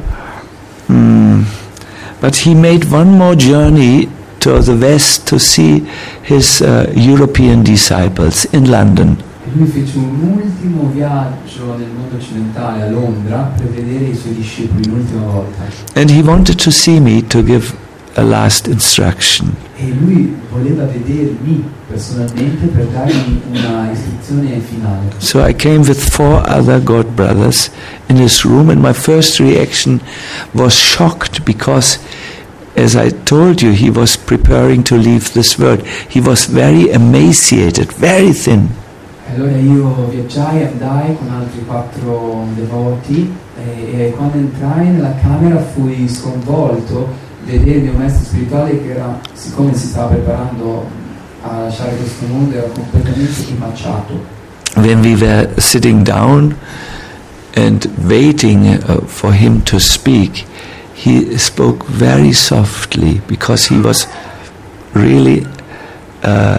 mm, but he made one more journey to the west to see his uh, European disciples in London. E lui fece un ultimo viaggio nel mondo occidentale, a Londra, per vedere i suoi discepoli l'ultima volta. And he wanted to see me to give a last instruction. E lui voleva vedermi personalmente per darmi una istruzione finale. So I came with four other God brothers in his room, and my first reaction was shocked because, as I told you, he was preparing to leave this world. He was very emaciated, very thin. Allora io viaggiai, andai con altri quattro devoti e, e quando entrai nella camera fui sconvolto vedere il mio maestro spirituale che era, siccome si stava preparando a lasciare questo mondo, era completamente emaciato. When we were sitting down and waiting uh, for him to speak, he spoke very softly because he was really... Uh,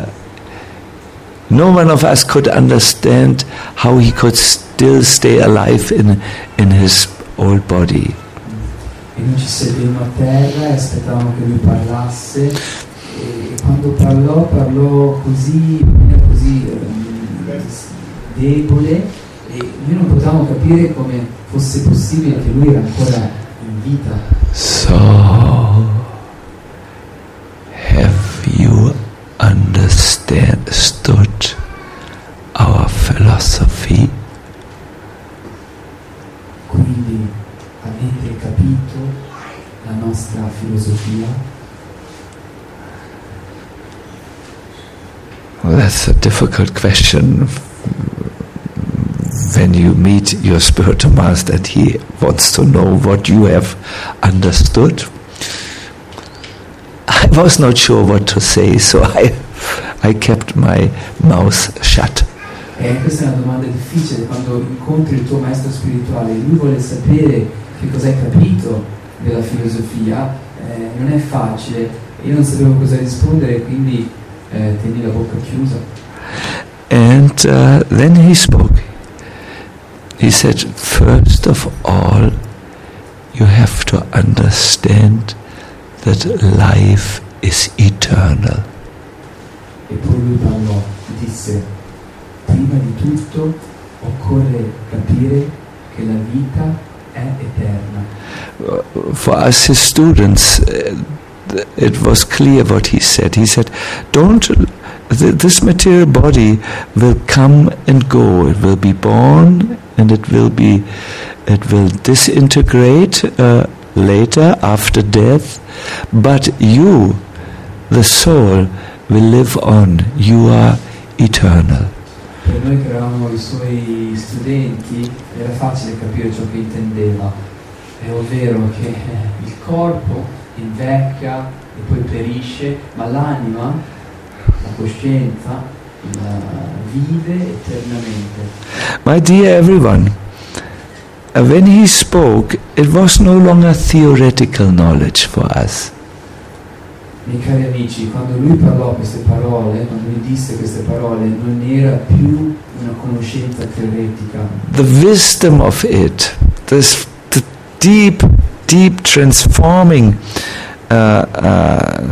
no one of us could understand how he could still stay alive in, in his old body. E noi ci sedemmo a terra e aspettavamo che lui parlasse e quando parlò, parlò così, così eh, debole e noi non potevamo capire come fosse possibile che lui era ancora in vita. So, have you understood our philosophy? Quindi avete capito la nostra filosofia? Well, that's a difficult question. When you meet your spiritual master and he wants to know what you have understood, I was not sure what to say, so I, I kept my mouth shut. Eh, questa è una domanda difficile, quando incontri il tuo maestro spirituale e lui vuole sapere che cosa hai capito della filosofia, eh, non è facile, io non sapevo cosa rispondere, quindi eh, tieni la bocca chiusa. And uh, then he spoke. He said, first of all, you have to understand that life is eternal. E poi lui parlò, disse, prima di tutto occorre capire che la vita è eterna. For us, his students, uh, it was clear what he said. He said, don't, th- this material body will come and go. It will be born and it will be, it will disintegrate uh, later after death. But you, the soul, will live on. You are eternal. Per noi che eravamo i suoi studenti era facile capire ciò che intendeva, è ovvero che il corpo invecchia e poi perisce, ma l'anima, la coscienza, la vive eternamente. My dear everyone, uh, when he spoke, it was no longer theoretical knowledge for us. Miei cari amici, quando lui parlò queste parole, quando lui disse queste parole, non era più una conoscenza teoretica. The wisdom of it, this the deep, deep transforming uh, uh,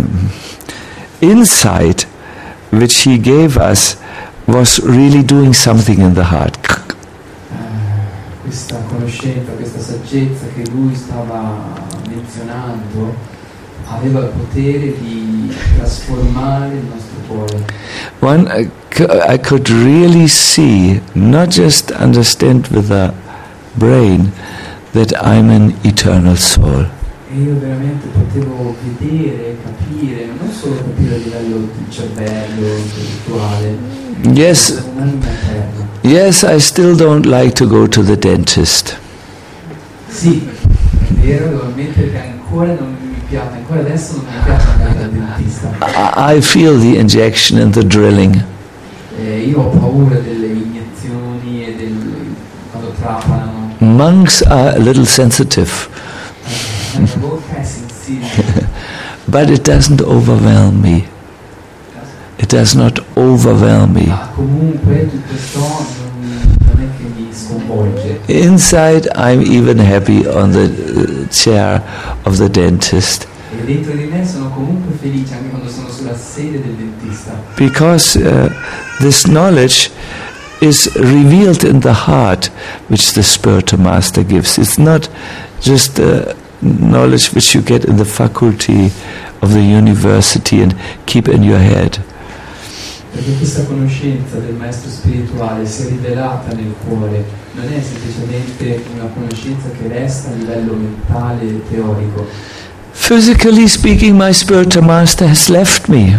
insight which he gave us was really doing something in the heart. Uh, questa conoscenza, questa saggezza che lui stava menzionando aveva il potere di trasformare il nostro cuore. One, I, I could really see, not just understand with the brain, that I'm an eternal soul. E io veramente potevo vedere, capire, non solo capire a livello del cervello, intellettuale, Yes, un'anima eterna. yes, I still don't like to go to the dentist. Sì, è vero, devo ammettere che ancora non mi piace, ancora adesso non mi piace andare dal dentista. I, I feel the injection and the drilling. Eh, io ho paura delle iniezioni e del, quando trapanano. Monks are a little sensitive, La mia bocca è sensibile. but it doesn't overwhelm me. It does not overwhelm me. Ma comunque tutto ciò non, non è che mi sconvolge. Inside, I'm even happy on the uh, chair of the dentist, E dentro di me sono comunque felice anche quando sono sulla sedia del dentista. because uh, this knowledge is revealed in the heart which the spiritual master gives. It's not just uh, knowledge which you get in the faculty of the university and keep in your head. Perché questa conoscenza del maestro spirituale si è rivelata nel cuore, non è semplicemente una conoscenza che resta a livello mentale e teorico. Physically speaking, my spiritual master has left me.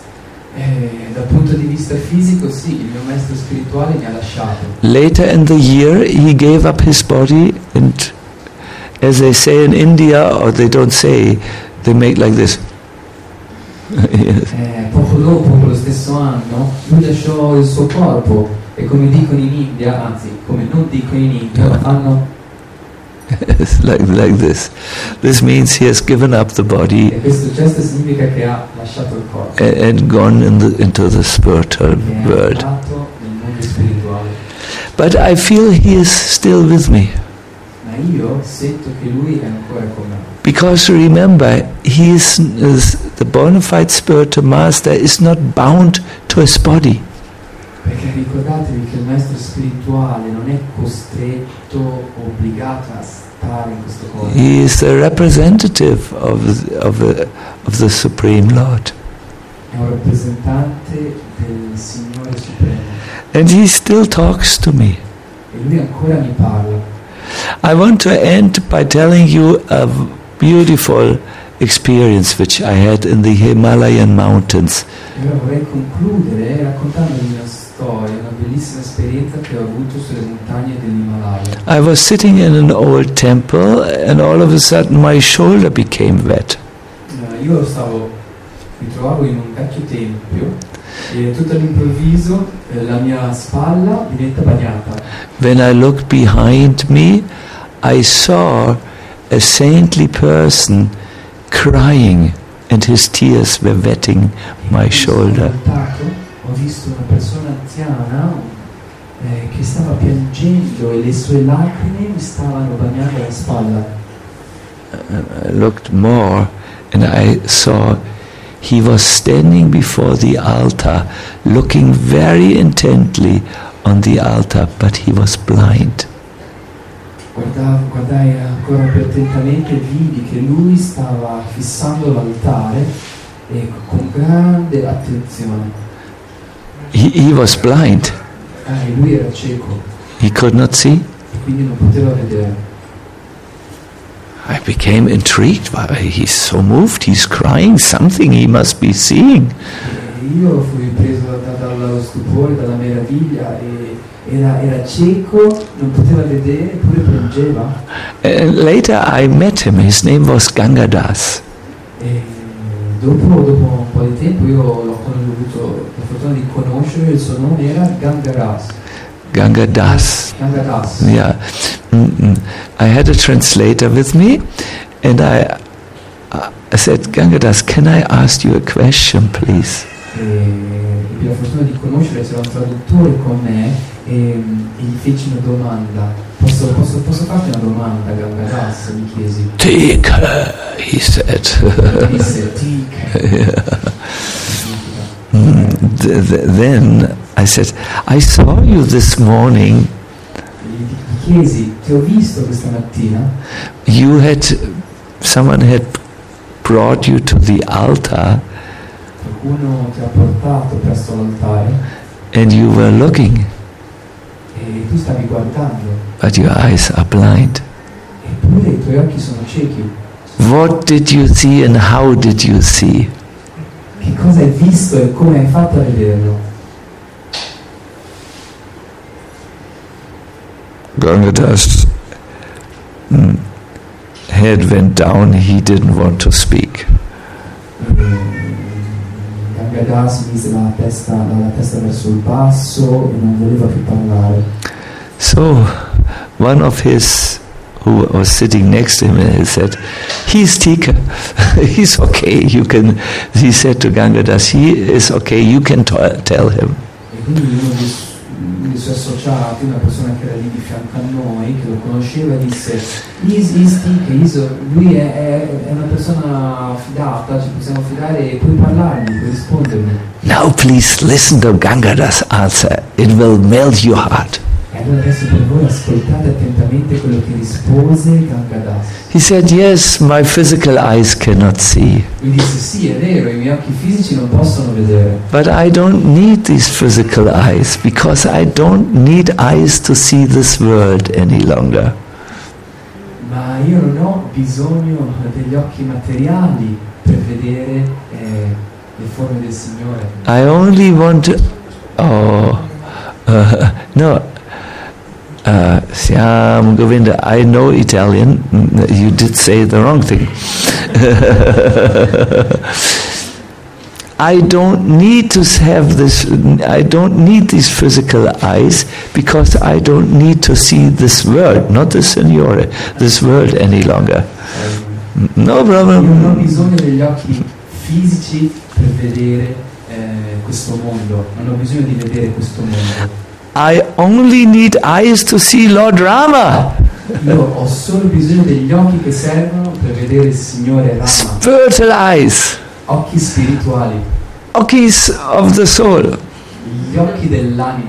E dal punto di vista fisico sì, il mio maestro spirituale mi ha lasciato. Later in the year, he gave up his body, and as they say in India, or they don't say, they make like this. Yes. Eh, poco dopo, lo stesso anno, lui lasciò il suo corpo e come dicono in India, anzi come non dicono in India, lo fanno. Yes, like, like this. This means he has given up the body E questo gesto significa che ha lasciato il corpo, and, and gone in the, into the spiritual che è world. entrato nel mondo spirituale. But I feel he is still with me. Ma io sento che lui è ancora con me. Because remember, he is, is the bona fide spiritual master is not bound to his body. Perché ricordatevi che il maestro spirituale non è costretto, obbligato a stare in questo corpo. He is the representative of, of, the, of the Supreme Lord. È un rappresentante del Signore Supremo. And he still talks to me. E lui ancora mi parla. I want to end by telling you a beautiful experience which I had in the Himalayan mountains. E ora vorrei concludere raccontandovi una storia, una bellissima esperienza che ho avuto sulle montagne dell'Himalaya. I was sitting in an old temple and all of a sudden my shoulder became wet. Uh, io stavo, mi trovavo in un vecchio tempio e tutto all'improvviso eh, la mia spalla diventa bagnata. When I looked behind me, I saw a saintly person crying and his tears were wetting my shoulder. Ho visto una persona anziana eh, che stava piangendo e le sue lacrime mi stavano bagnando la spalla. I looked more and I saw he was standing before the altar, looking very intently on the altar, but he was blind. Guardavo, guardai ancora più attentamente e vidi che lui stava fissando l'altare e con grande attenzione. He, he was blind. Eh, lui era cieco He could not see. e quindi non poteva vedere. I became intrigued. Why, he's so moved. He's crying. Something he must be seeing. E io fui preso da, dallo stupore, dalla meraviglia e era, era cieco, non poteva vedere, eppure piangeva. And later I met him. His name was Gangadas. E dopo, dopo un po' di tempo io l'ho avuto la fortuna di conoscere, il suo nome era Gangadas. Gangadas. Gangadas. Yeah. Mm-mm. I had a translator with me and I, I said, Gangadas, can I ask you a question, please? E ebbi la fortuna di conoscere, c'era un traduttore con me e, e gli feci una domanda. Posso, posso, posso farti una domanda, Gangadas? Mi chiesi. Tika, he said. Mi disse, Tika. Mm, th- th- then I said, I saw you this morning. Gli chiesi, ti ho visto questa mattina. You had, someone had brought you to the altar Qualcuno ti ha portato presso l'altare and you were looking, e tu stavi guardando, but your eyes are blind. eppure i tuoi occhi sono ciechi. What did you see and how did you see? Che cosa hai visto e come hai fatto a vederlo? Gangadas' mm, head went down, he didn't want to speak. Gangadas mise la testa, la testa verso il basso e non voleva più parlare. So one of his who was sitting next to him, he said, he's Tika, he's okay, you can, he said to Gangadas, he is okay, you can t- tell him. E quindi uno dei, su- dei suoi associati, una persona che era lì di fianco a noi, che lo conosceva, disse, he's, he's Tika, he's- lui è, è, è una persona fidata, ci possiamo fidare e puoi parlargli, puoi rispondermi. Now please listen to Gangadas' answer, it will melt your heart. E allora adesso per voi ascoltate attentamente quello che rispose Gangadas. He said, yes, my physical eyes cannot see, Lui disse sì, è vero, i miei occhi fisici non possono vedere, but I don't need these physical eyes because I don't need eyes to see this world any longer. ma io non ho bisogno degli occhi materiali per vedere eh, le forme del Signore. I only want to, oh, uh, no, uh, Siam Govinda, I know Italian, you did say the wrong thing. I don't need to have this, I don't need these physical eyes because I don't need to see this world, not the Signore, this world any longer. No Io non ho problem. bisogno degli occhi fisici per vedere eh, questo mondo, non ho bisogno di vedere questo mondo. I only need eyes to see Lord Rama, Io ho solo bisogno degli occhi che servono per vedere il Signore Rama, spiritual eyes, occhi spirituali, okis of the soul. gli occhi dell'anima.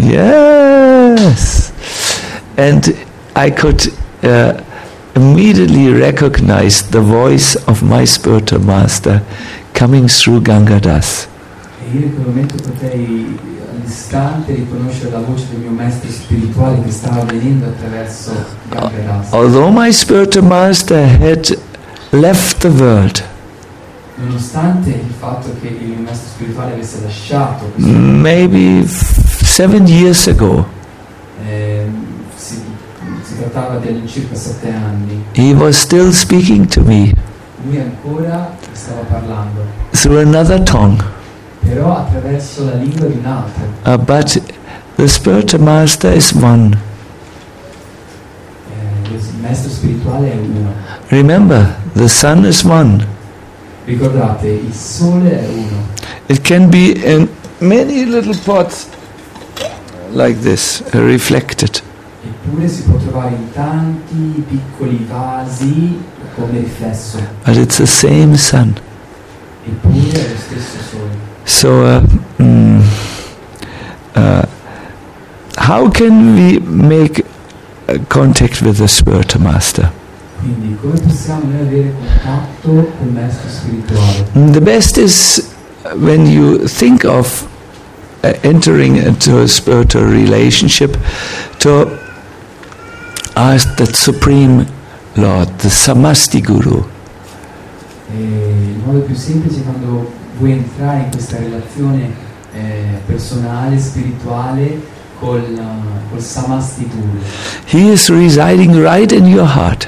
Yes. And I could uh, immediately recognize the voice of my spiritual master coming through Gangadas. E io in quel momento potei all'istante riconoscere la voce del mio maestro spirituale che stava venendo attraverso Gangadas. Although my spiritual master had left the world. Nonostante il fatto che il maestro spirituale avesse lasciato questo, Maybe f- seven years ago, eh, si, si trattava di all'incirca sette anni, he was still speaking to me lui ancora stava parlando, through another tongue. però attraverso la lingua di un altro. Uh, but the spiritual master is one. Eh, il maestro spirituale è uno. Remember, the sun is one. Ricordate, il sole è uno. It can be in many little pots like this, uh, reflected. Eppure si può trovare in tanti piccoli vasi come riflesso. But it's the same sun. Eppure è lo stesso sole. So, uh, mm, uh, how can we make uh, contact with the spiritual master? Quindi come possiamo noi avere contatto con il maestro spirituale? Mm, The best is when you think of uh, entering into a spiritual relationship to ask that Supreme Lord, the Samasti Guru, E il modo più semplice è quando vuoi entrare in questa relazione eh, personale, spirituale col, uh, col Samasti Guru. he is residing right in your heart.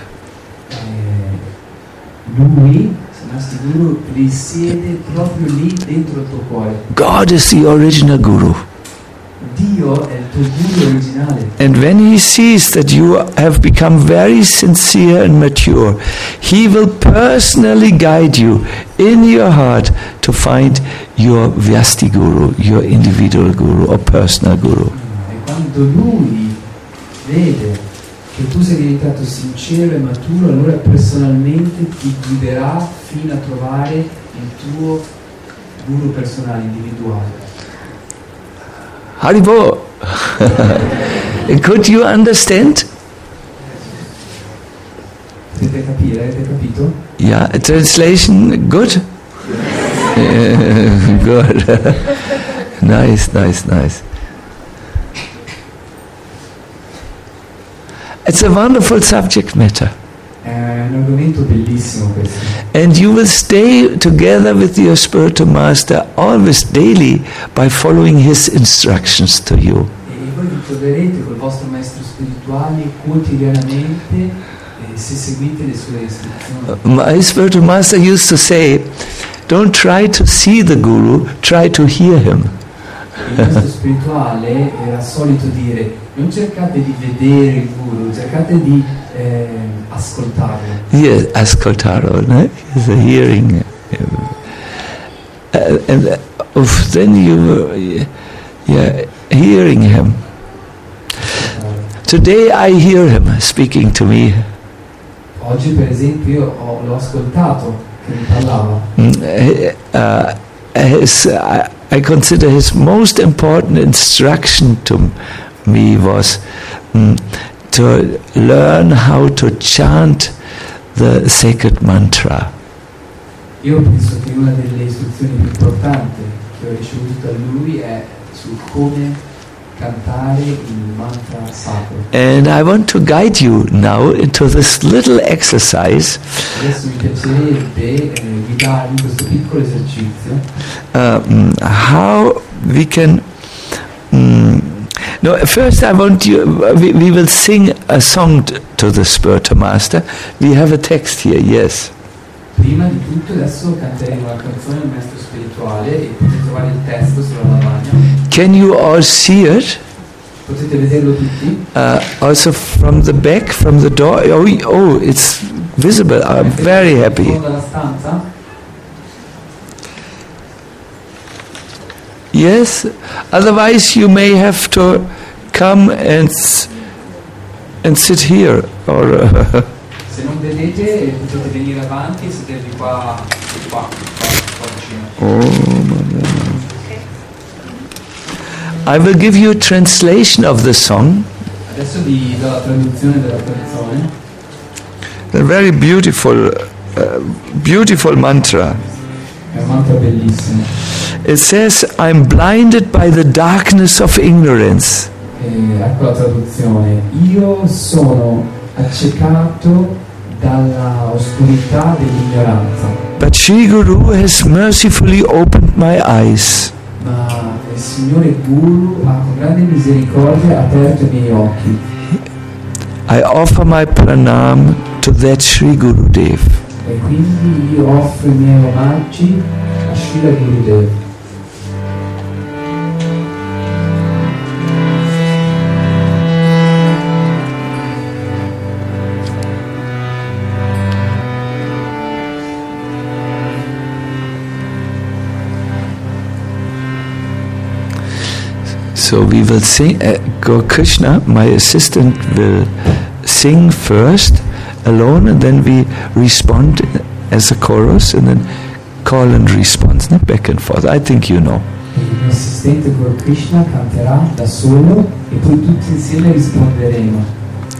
Eh, lui, Samasti Guru, risiede proprio lì dentro il tuo cuore. God is the original Guru. Dio è il tuo Guru originale. And when he sees that you have become very sincere and mature, he will personally guide you in your heart to find your Vyasti Guru, your individual Guru or personal Guru. E quando lui vede che tu sei diventato sincero e maturo, allora personalmente ti guiderà fino a trovare il tuo Guru personale, individuale. Haribo! Could you understand? Potete capire? Avete capito? Yeah, a translation good? Yeah, good. Nice, nice, nice. It's a wonderful subject matter. È un argomento bellissimo questo. And you will stay together with your spiritual master always daily by following his instructions to you. E voi vi troverete col vostro maestro spirituale quotidianamente eh, se seguite le sue istruzioni. My spiritual master used to say, don't try to see the Guru, try to hear him. Il maestro spirituale era solito dire: non cercate di vedere il Guru, cercate di eh, ascoltarlo. Yes, ascoltaro, no? It's a hearing. Uh, and uh, then you, uh, yeah, hearing him. Today I hear him speaking to me. Oggi per esempio io ho, l'ho ascoltato che mi parlava. Mm, uh, his, uh, I consider his most important instruction to me was um, to learn how to chant the sacred mantra. Io penso che una delle istruzioni più importanti che ho ricevuto da lui è su come cantare il mantra sacro. And I want to guide you now into this little exercise. Adesso mi piacerebbe eh, guidarvi in questo piccolo esercizio. Um, how we can. Um, no, first I want you. We, we will sing a song t- to the spiritual master. We have a text here. Yes. Prima di tutto adesso canteremo la canzone del maestro spirituale e potete trovare il testo sulla lavagna. Can you all see it? Potete vederlo tutti? Uh, also from the back, from the door. Oh, oh, it's visible. I'm very happy. In fondo alla stanza? Yes. Otherwise, you may have to come and s- and sit here, or. Uh, Se non vedete potete venire avanti e sedervi qua, qua, qua, qua vicino. Oh, Madonna. I will give you a translation of the song. Adesso vi do la traduzione della canzone. A very beautiful, uh, beautiful mantra. È un mantra bellissimo. It says, I'm blinded by the darkness of ignorance. E ecco la traduzione. Io sono accecato dalla oscurità dell'ignoranza. But Sri Guru has mercifully opened my eyes. Ma il Signore Guru ha con grande misericordia aperto i miei occhi. I offer my pranam to that Sri Gurudev. E quindi io offro i miei omaggi a Srila Gurudev. So we will sing, uh, Gaur Krishna, my assistant, will sing first alone, and then we respond as a chorus, and then call and response, no? Back and forth. I think you know. Il mio assistente Gaur Krishna canterà da solo e poi tutti insieme risponderemo.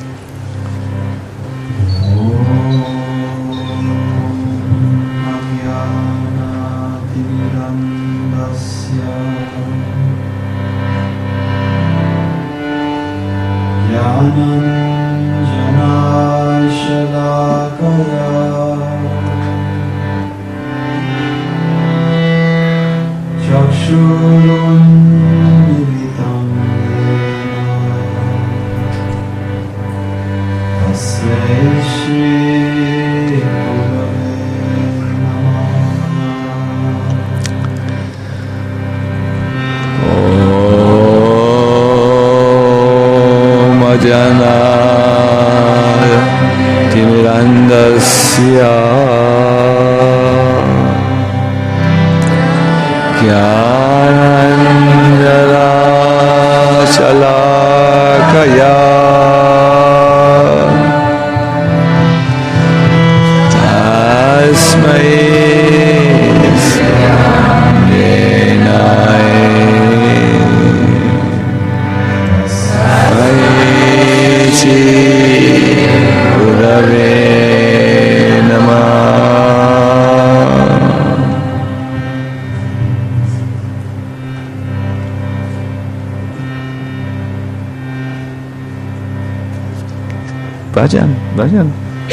Bhajan, bhajan.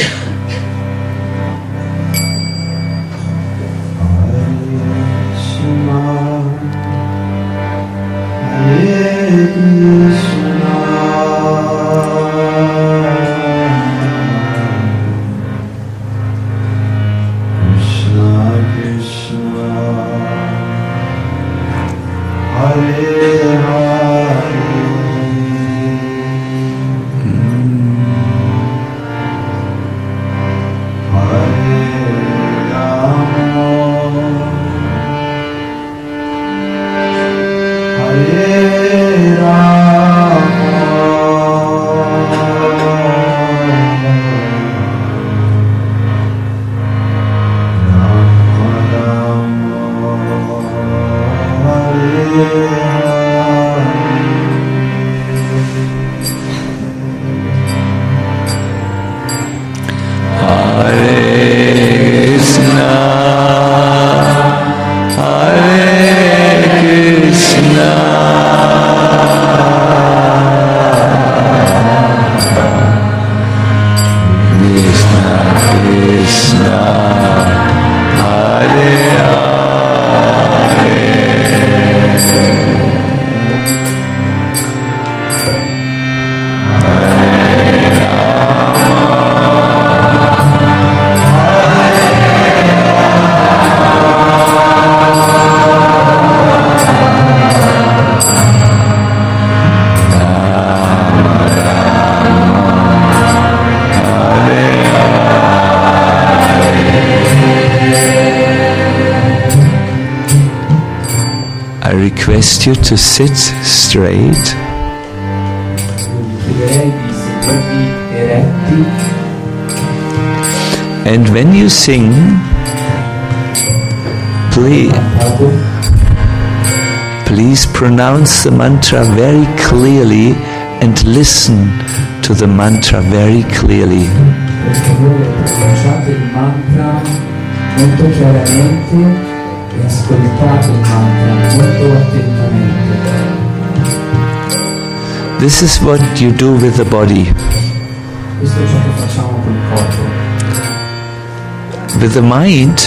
Request you to sit straight. And when you sing, please, please pronounce the mantra very clearly and listen to the mantra very clearly. E ascoltate il mantra molto attentamente. This is what you do with the body. Questo è ciò che facciamo col corpo. with the mind,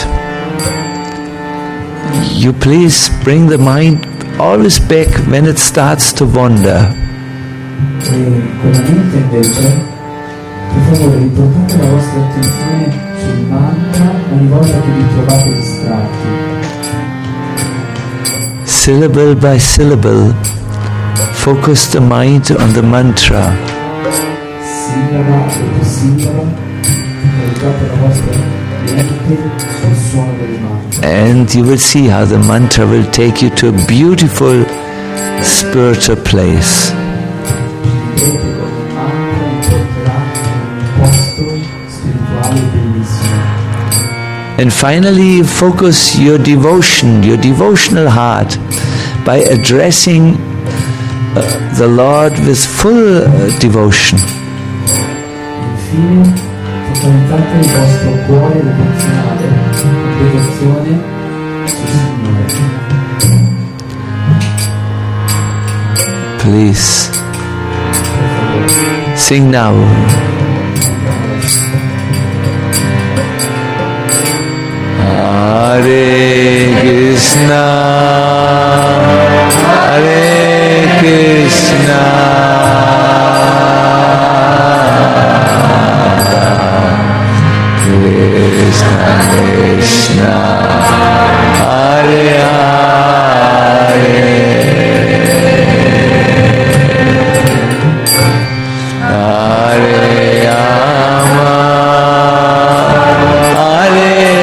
you please bring the mind always back when it starts to wander. E con la mente invece, per favore riportate la vostra attenzione sul mantra ogni volta che vi trovate distratti. Syllable by syllable, focus the mind on the mantra. Sillaba dopo sillaba, caricate la vostra mente sul suono del mantra. And you will see how the mantra will take you to a beautiful spiritual place. Vedrete come il mantra vi porterà in un posto spirituale bellissimo. And finally, focus your devotion, your devotional heart, by addressing uh, the Lord with full uh, devotion. Infine, focalizzate il vostro cuore devozionale con devozione sul Signore. Please, sing now. Hare Krishna, Hare Krishna, Krishna Krishna, Hare Hare, Hare Rama, Hare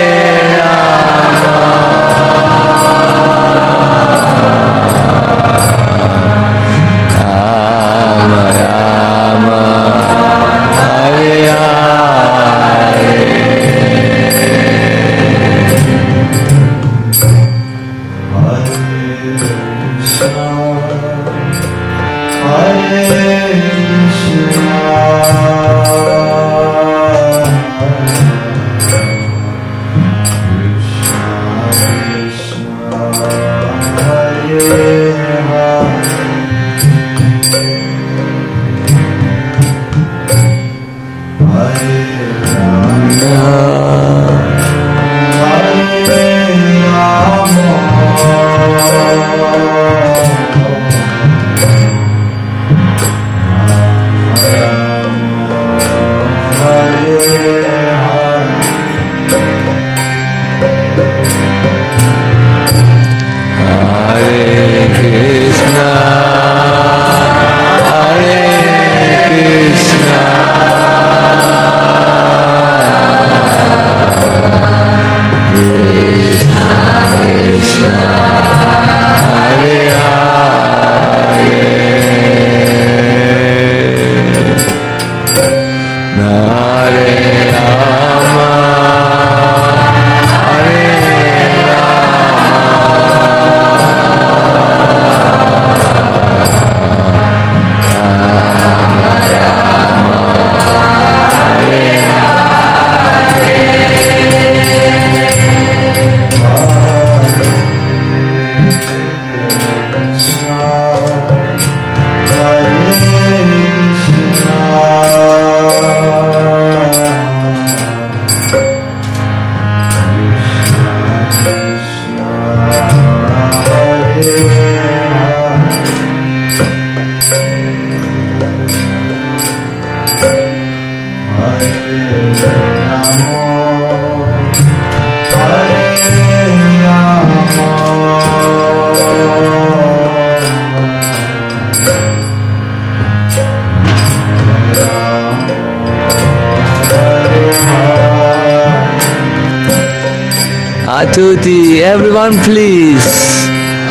Tutti, everyone please.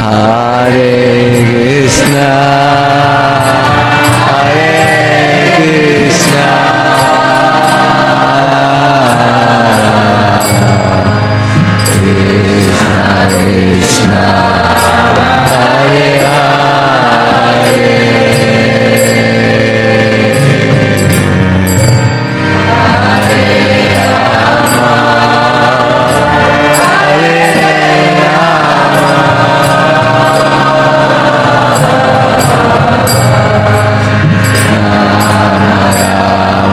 Hare Krishna, Hare Krishna, Krishna Krishna, Hare Hare, Hare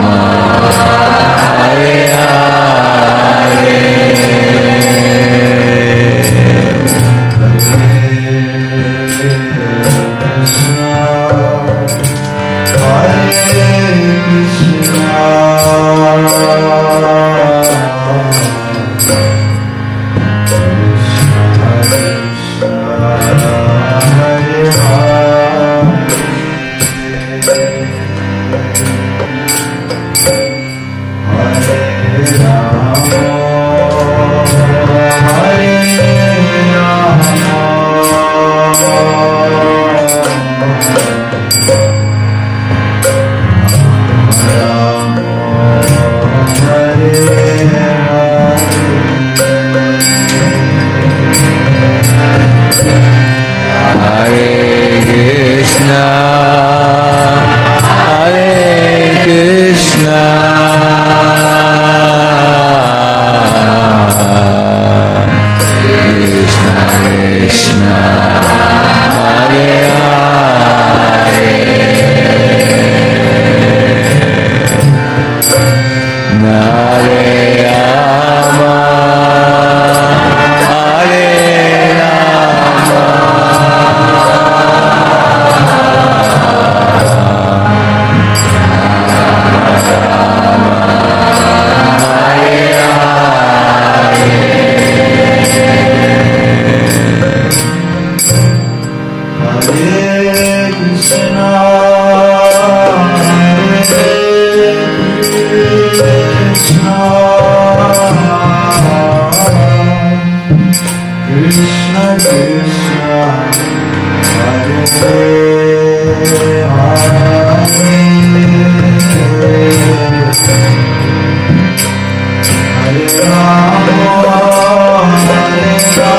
Krishna Krishna Hare Hare Rama Hare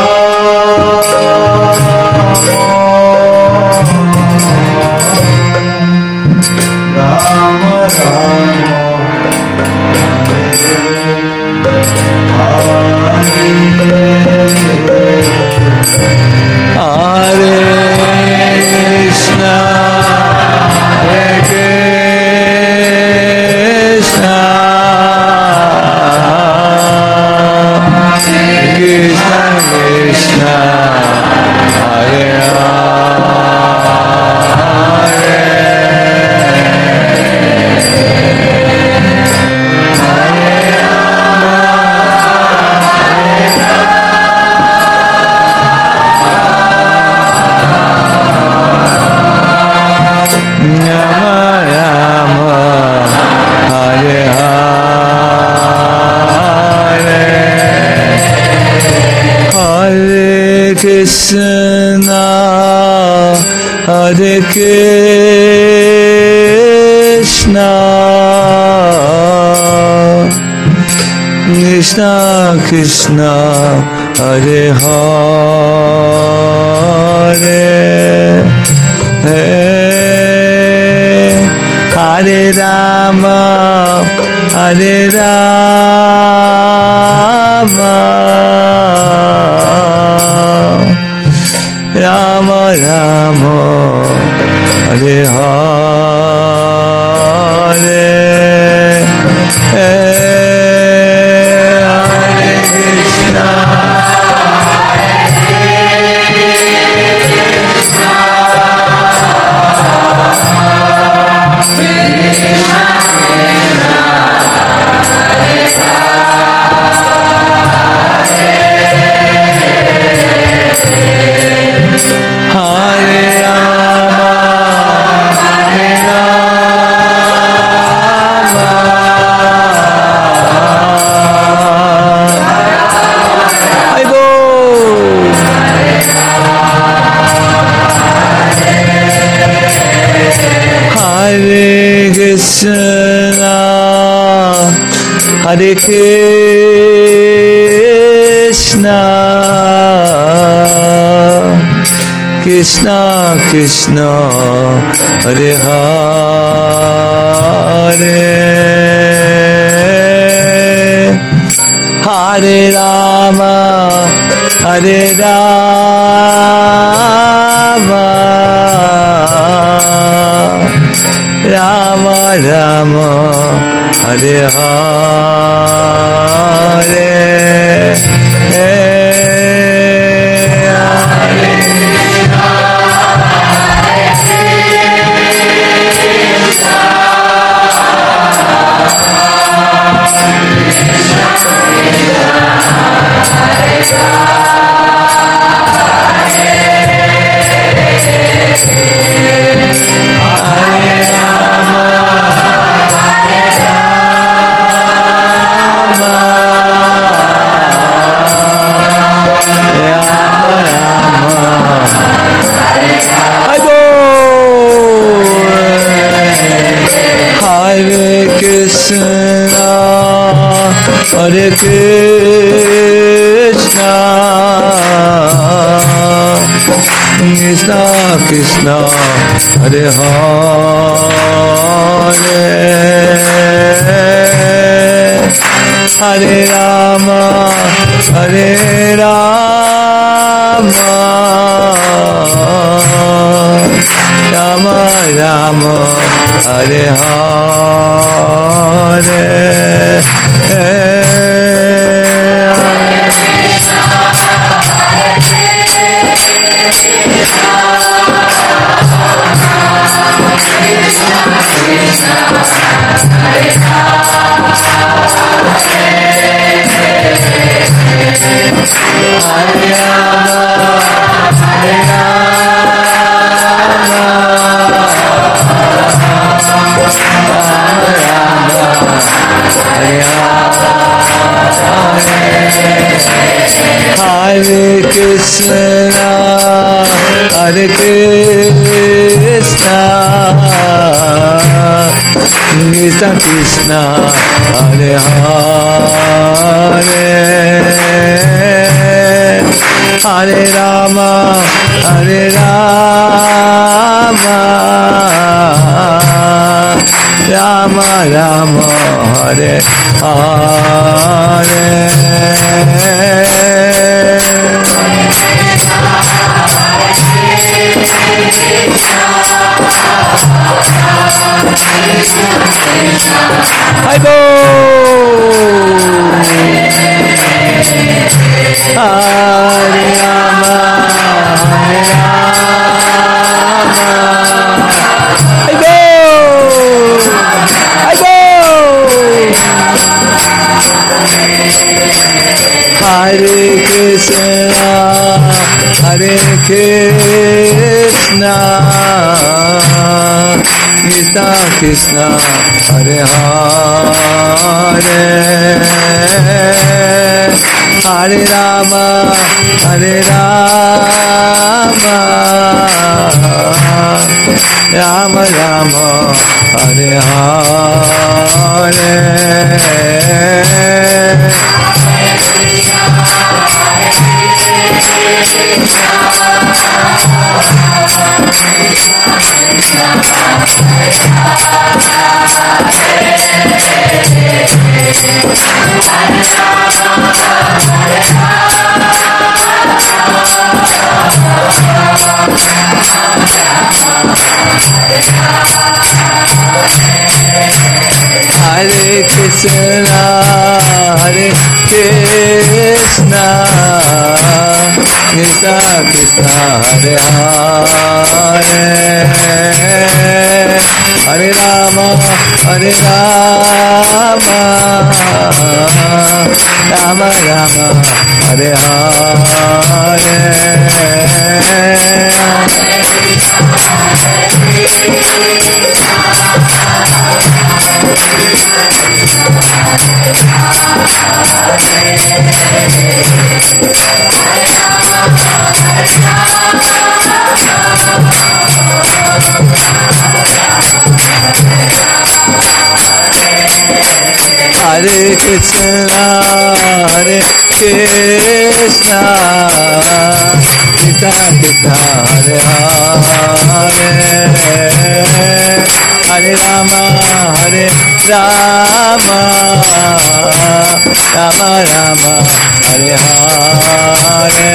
Rama Hare Krishna, Hare Krishna, Krishna Krishna, Hare Krishna, Hare Krishna, Krishna Krishna, Hare Hare, Hare Rama, Hare Rama, Rama Rama, Hare Hare, Hare Krishna, Krishna, Hare Krishna, Krishna Krishna, Hare Hare, Hare Rama, Hare Rama, Rama Rama, Hare Hare, Hare Krishna, Hare Krishna, Krishna Krishna, Hare Hare, Hare Rama, Hare Rama, Rama Rama, Hare Hare. Hare Hare Krishna, Hare Krishna, Krishna Krishna, Hare Hare, Hare Rama, Hare Rama, Rama Rama, Hare Hare. I go. Hare Rama, Hare Rama. I go. I go. Hare Krishna, Hare Krishna, Krishna Krishna, Hare Hare, Hare Rama, Hare Rama, Rama Rama, Hare Hare. Hare Krishna, Hare Krishna, Krishna Krishna, Hare Hare, Hare Rama, Hare Rama, Rama Rama, Hare Hare. Hare Krishna, Hare Krishna, Krishna Krishna, Hare Hare, Hare Rama, Hare Rama, Rama Rama, Hare Hare.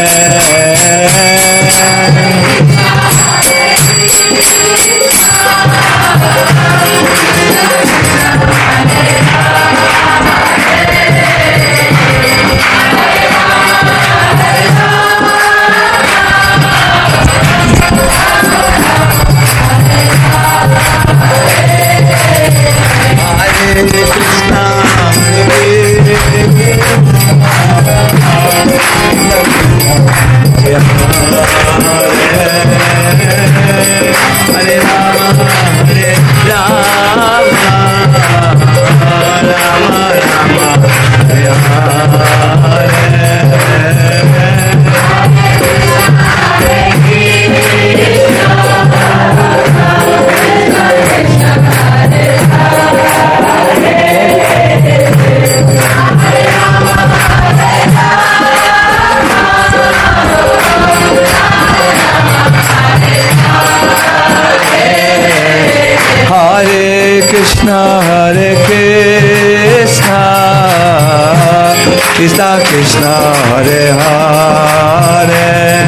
Krishna, Hare Krishna, Krishna Krishna, Hare Hare,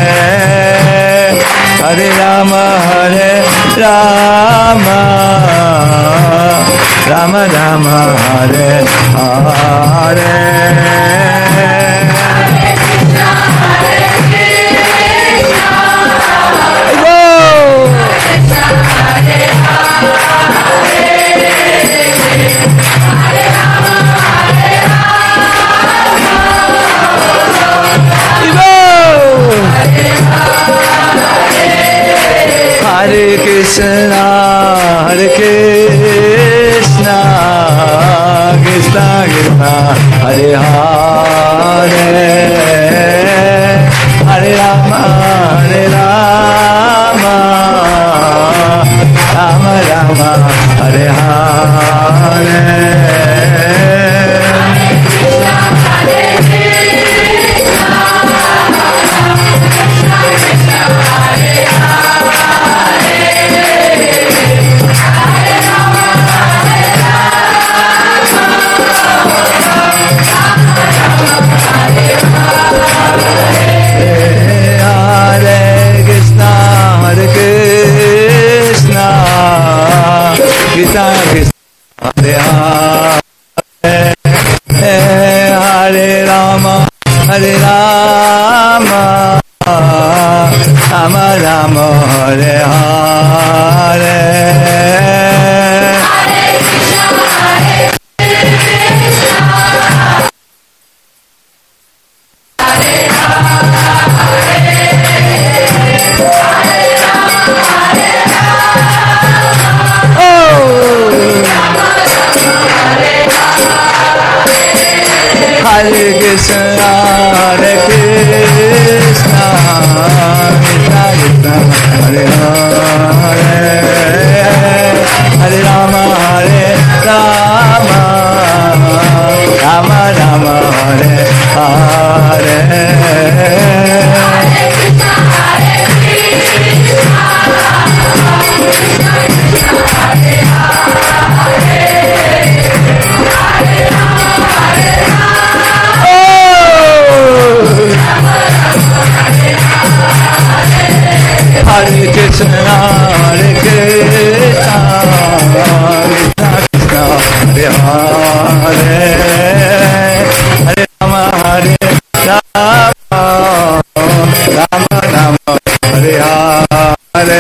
Hare Rama, Hare Rama, Rama Rama, Hare Hare. Hare Krishna, Hare Krishna, Krishna Krishna, Hare Hare, Hare Rama, Rama Rama, Hare Hare. Krishna Krishna Hare Hare Hare Rama Hare Rama Rama Rama Hare Hare Hare Krishna, Hare Krishna, Krishna Krishna, Hare Hare, Hare Rama, Hare Rama, Rama Rama, Hare Hare. Hare Krishna, Hare Krishna, Krishna Krishna, Hare Hare, Hare Rama, Hare Rama, Rama Rama, Hare Hare.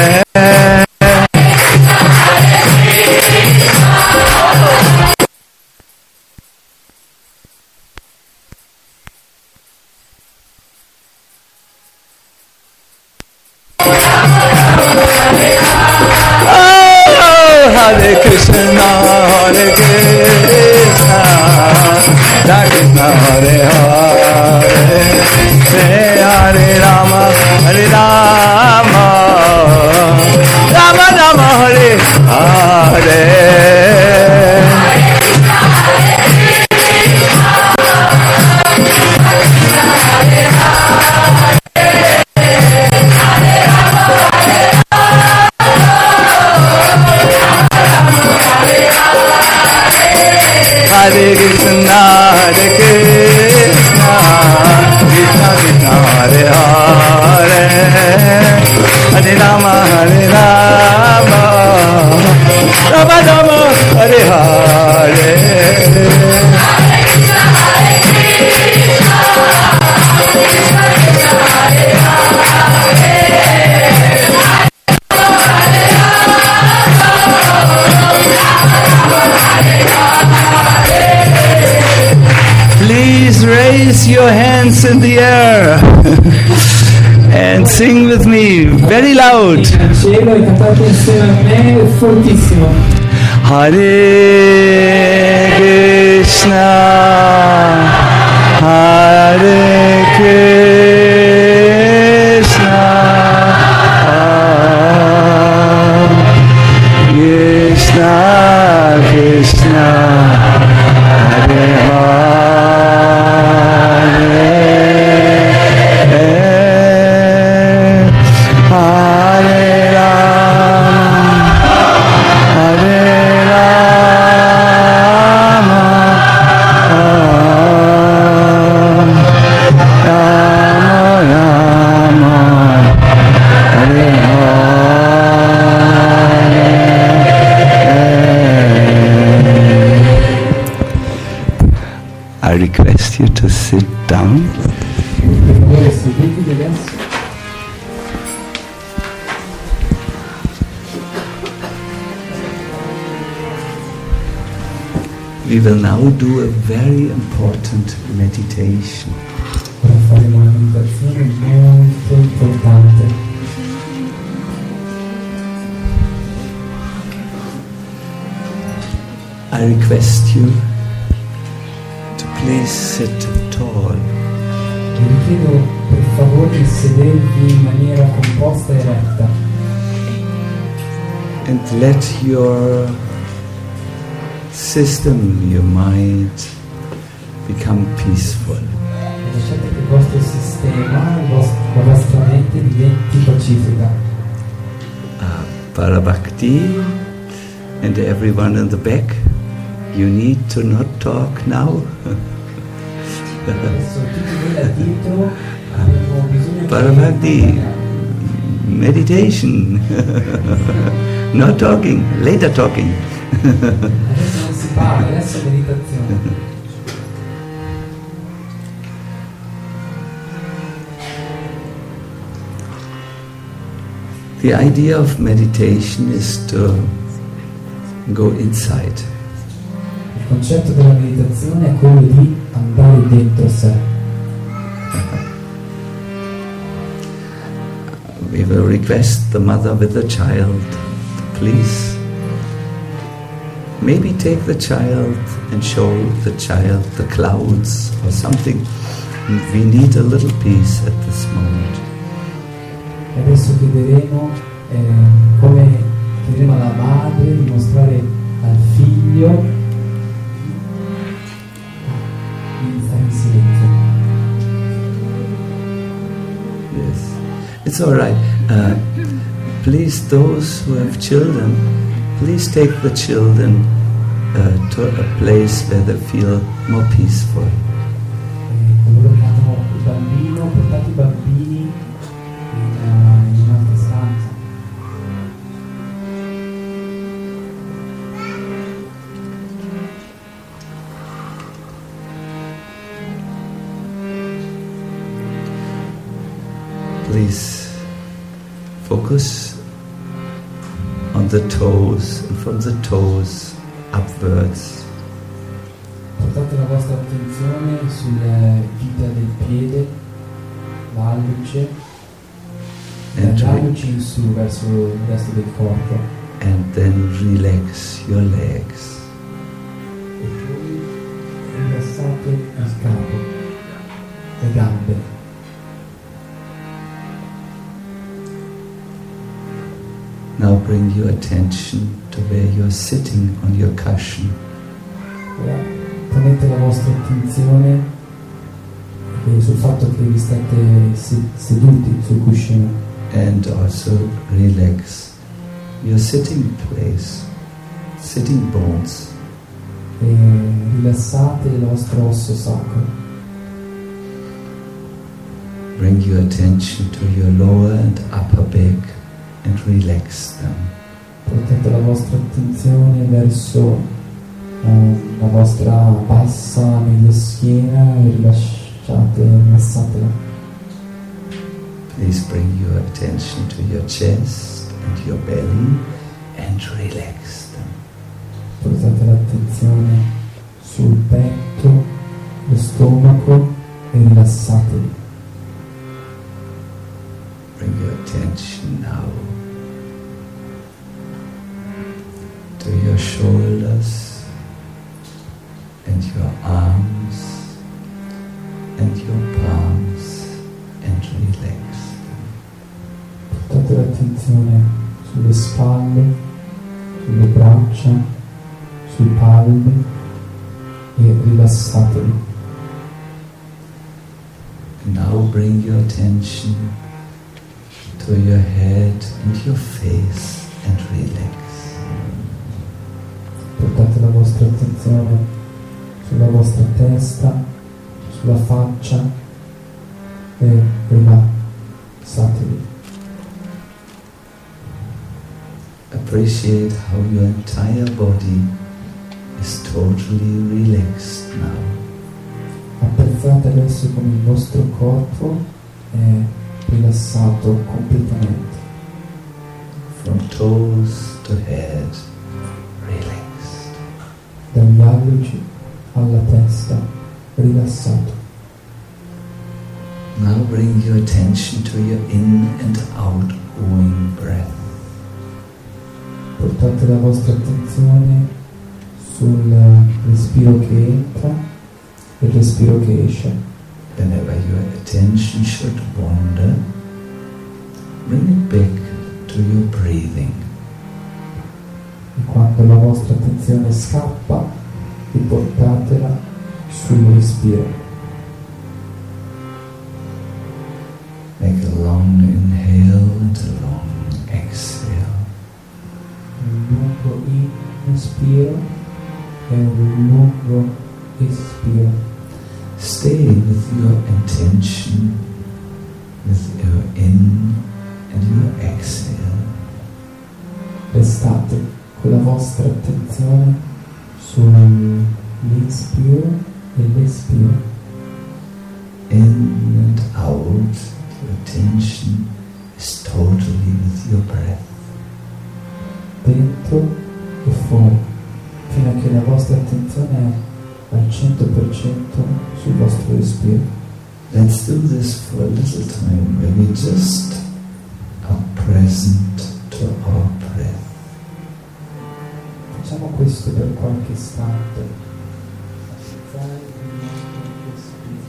Hare Krishna, Hare Krishna, Krishna Hare Hare, Hare Rama, Hare Rama, Rama Rama, Hare Hare. Hare Krishna, Hare Krishna, Krishna Krishna, Hare Hare, Hare Rama, Hare Rama, Rama Rama, Hare Hare. Please raise your hands in the air and sing with me very loud. Hare Krishna, Hare Krishna, Krishna Krishna, Hare Hare. I request you to sit down. We will now do a very important meditation. Ora faremo una meditazione molto importante. I request you to please sit tall. Vi chiedo per favore di sedervi in maniera composta e retta. And let your system, your mind, become peaceful. E lasciate che il vostro sistema, il vostro, la vostra mente diventi pacifica. Uh, Parabhakti and everyone in the back, you need to not talk now. Adesso tutti voi là dietro abbiamo bisogno Parabhakti, meditation, not talking, later talking. Adesso non si parla, adesso è meditazione. The idea of meditation is to go inside. Il concetto della meditazione è quello di andare dentro sé. We will request the mother with the child, please, maybe take the child and show the child the clouds or something. We need a little peace at this moment. E adesso chiederemo, eh, come chiederemo alla madre di mostrare al figlio di stare in silenzio. Yes, it's all right. Uh, please, those who have children, please take the children uh, to a place where they feel more peaceful. E coloro che hanno il bambino, portate i bambini in, uh, in un'altra stanza. Please focus on the toes and from the toes upwards. Portate la vostra attenzione sulle dita del piede, l'alluce, e And, re- l'alluce in su verso il resto del corpo. and then relax your legs. E poi rilassate il capo, le gambe. Now bring your attention to where you're sitting on your cushion. Ora ponete la vostra attenzione eh, sul fatto che vi state se- seduti sul cuscino And also relax your sitting place, sitting bones. e rilassate il vostro osso sacro. Bring your attention to your lower and upper back and relax them. Portate la vostra attenzione verso eh, la vostra bassa media schiena e rilasciate, rilassatela. Please bring your attention to your chest and your belly and relax them. Portate l'attenzione sul petto, lo stomaco e rilassateli. Bring your attention now to your shoulders and your arms and your palms and relax them. Portate l'attenzione sulle spalle, sulle braccia, sui palmi e rilassateli. And now bring your attention to your head and your face and relax. Portate la vostra attenzione sulla vostra testa, sulla faccia e rilassatevi. Appreciate how your entire body is totally relaxed now. Apprezzate adesso come il vostro corpo è rilassato completamente, From toes to head, relaxed. dagli alluci alla testa, rilassato. Now bring your attention to your in and outgoing breath. Portate la vostra attenzione sul respiro che entra e il respiro che esce. whenever your attention should wander, bring it back to your breathing. E quando la vostra attenzione scappa, riportatela sul respiro. Make a long inhale and a long exhale. Un lungo inspiro e un lungo espiro. Stay with your intention, with your in and your exhale. Restate con la vostra attenzione sull'inspiro e l'espiro. In and out, your attention is totally with your breath. Dentro e fuori, fino a che la vostra attenzione è al cento per cento sul vostro respiro. Let's do this for a little time, where we just are present to our breath. Facciamo questo per qualche istante. Ascoltare il nostro respiro.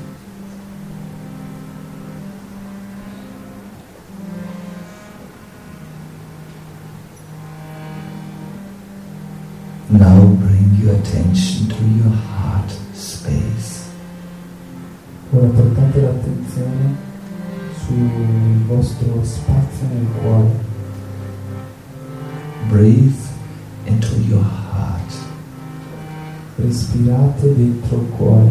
Now bring your attention to your heart space. Ora portate l'attenzione sul vostro spazio nel cuore. Breathe into your heart. Respirate dentro il cuore.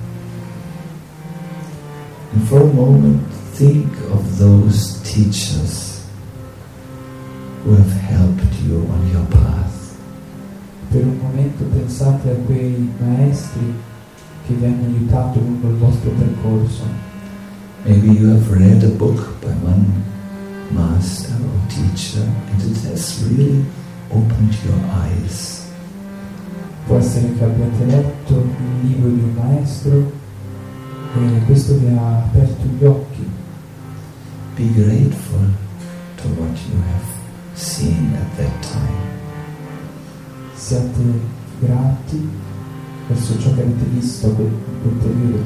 And for a moment, think of those teachers who have helped you on your path. Per un momento pensate a quei maestri che vi hanno aiutato lungo il vostro percorso. Maybe you have read a book by one master or teacher and it has really opened your eyes. Può essere che abbiate letto il libro di un maestro e questo vi ha aperto gli occhi. Be grateful to what you have seen at that time. Siate grati verso ciò che avete visto in quel, quel periodo.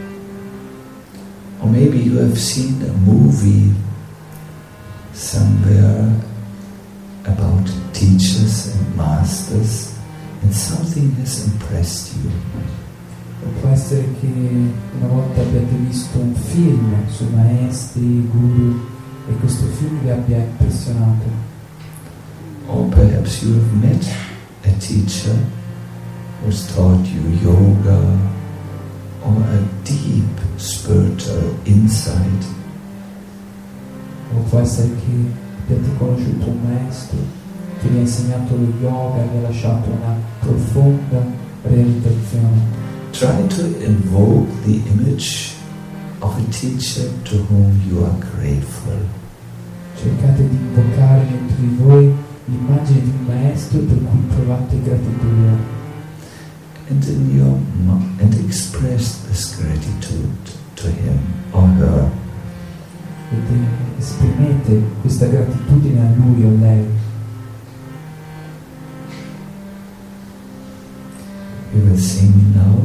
Or maybe you have seen a movie somewhere about teachers and masters and something has impressed you. O può essere che una volta abbiate visto un film sui maestri, guru, e questo film vi abbia impressionato. Or perhaps you have met a teacher who has taught you yoga or a deep spiritual insight. O può essere che abbiate conosciuto un maestro che vi ha insegnato lo yoga e vi ha lasciato una profonda realizzazione. Try to invoke the image of a teacher to whom you are grateful. Cercate di invocare dentro di voi l'immagine di un maestro per cui provate gratitudine. And in your and express this gratitude to him or her. Ed esprimete questa gratitudine a lui o a lei. We will sing now.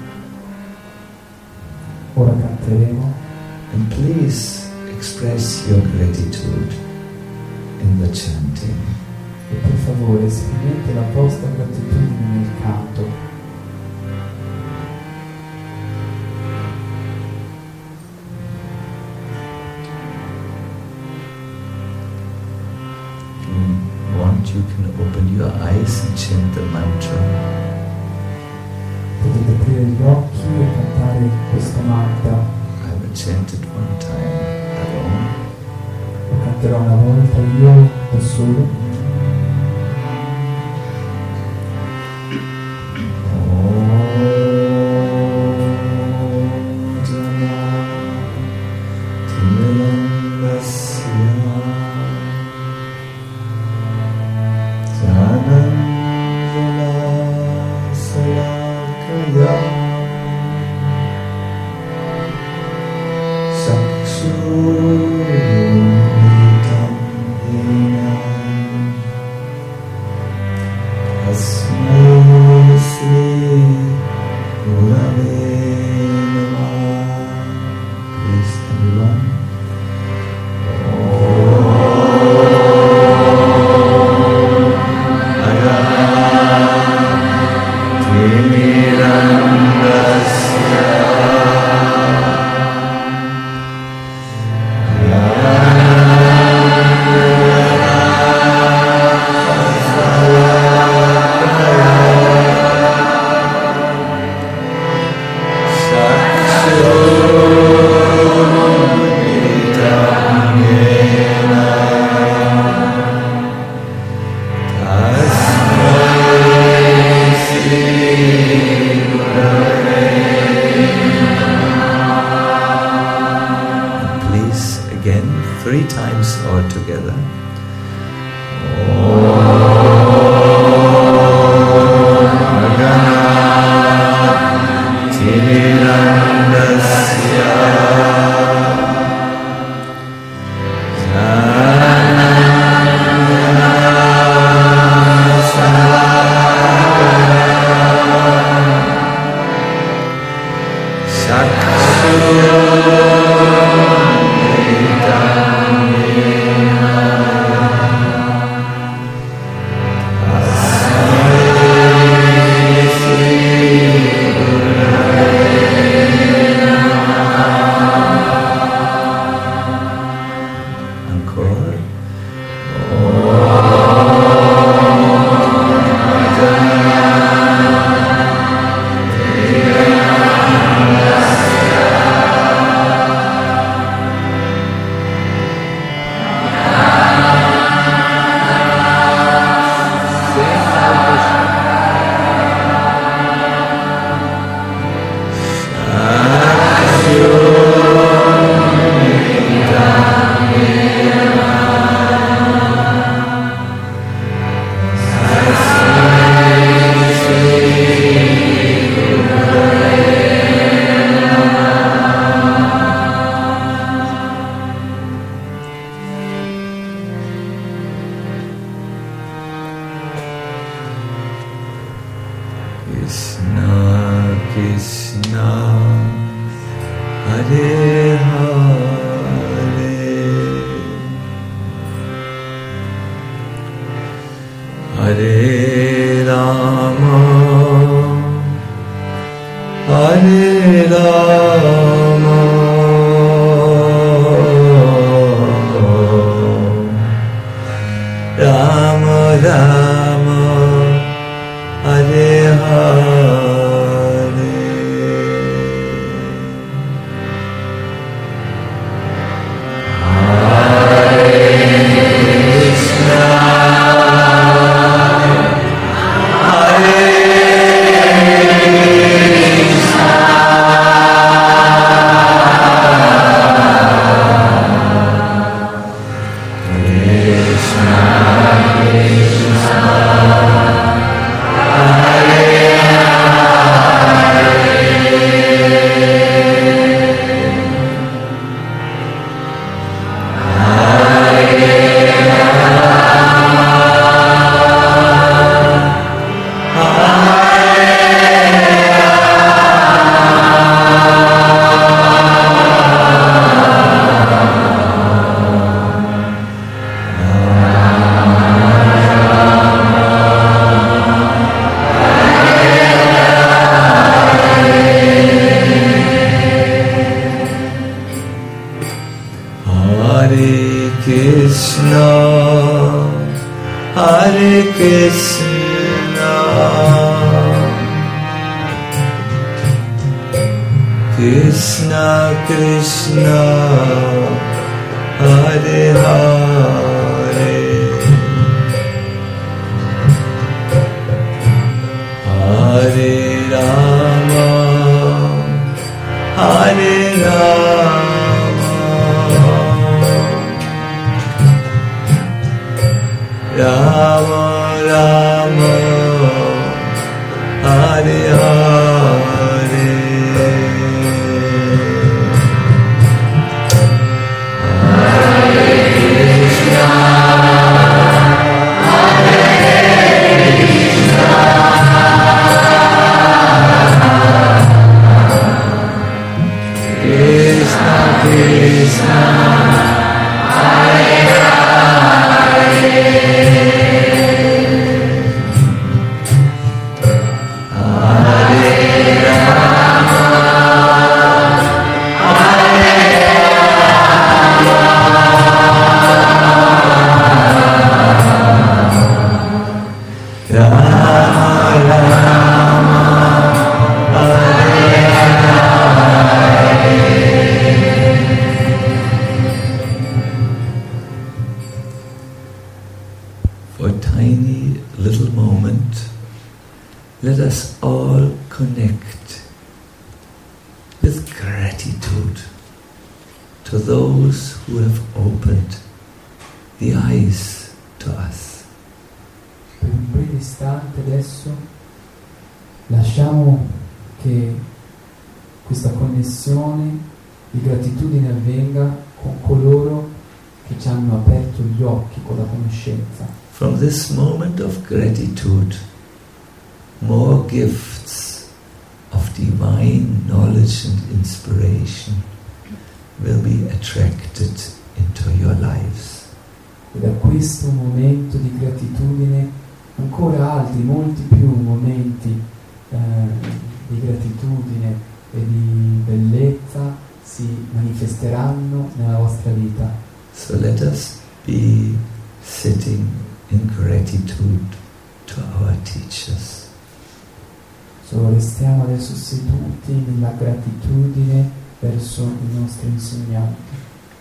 Ora canteremo. And please express your gratitude in the chanting. E per favore esprimete la vostra gratitudine nel canto. If you want, you can open your eyes and chant the mantra. Potete aprire gli occhi e cantare questo mantra. I will chant it one time alone. Lo canterò una volta io da solo. Saksu again, three times all together. to those who have opened the eyes to us. Per un breve istante adesso lasciamo che questa connessione di gratitudine avvenga con coloro che ci hanno aperto gli occhi con la conoscenza. From this moment of gratitude, more gifts of divine knowledge and inspiration will be attracted into your lives. E da questo momento di gratitudine ancora altri, molti più momenti eh, di gratitudine e di bellezza si manifesteranno nella vostra vita. So let us be sitting in gratitude to our teachers. So restiamo adesso seduti nella gratitudine verso i nostri insegnanti.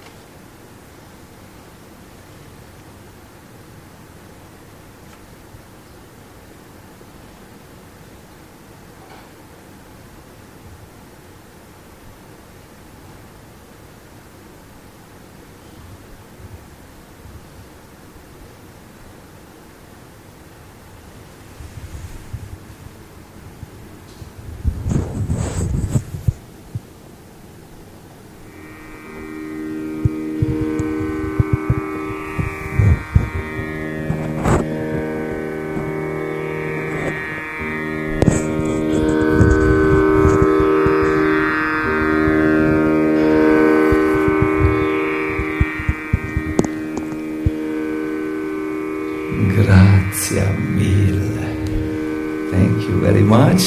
Grazie mille. Thank you very much.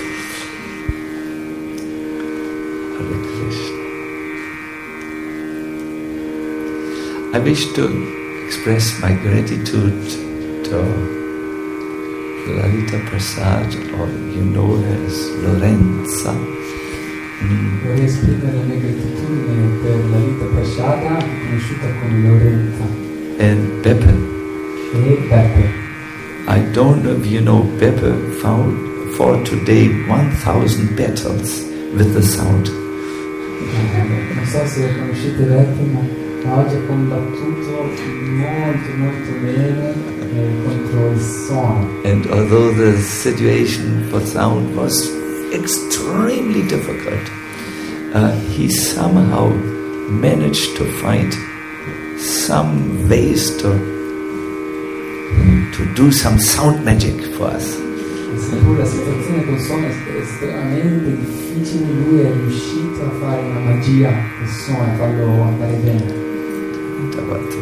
Hare Krishna. I wish to express my gratitude to Lalita Prasad, or you know her as Lorenza. Mm. Vorrei esprimere la mia gratitudine per Lalita Prasad, conosciuta come Lorenza. And Beppe. E Beppe. I don't know if you know, Beppe found for today one thousand battles with the sound. Non so se conoscete Beppe, ma oggi ha combattuto molto molto bene eh, contro il suono. And although the situation for sound was extremely difficult, uh, he somehow managed to find some ways to to do some sound magic for us. Seppur la situazione col suono è estremamente difficile, lui è riuscito a fare una magia del suono, a farlo andare bene.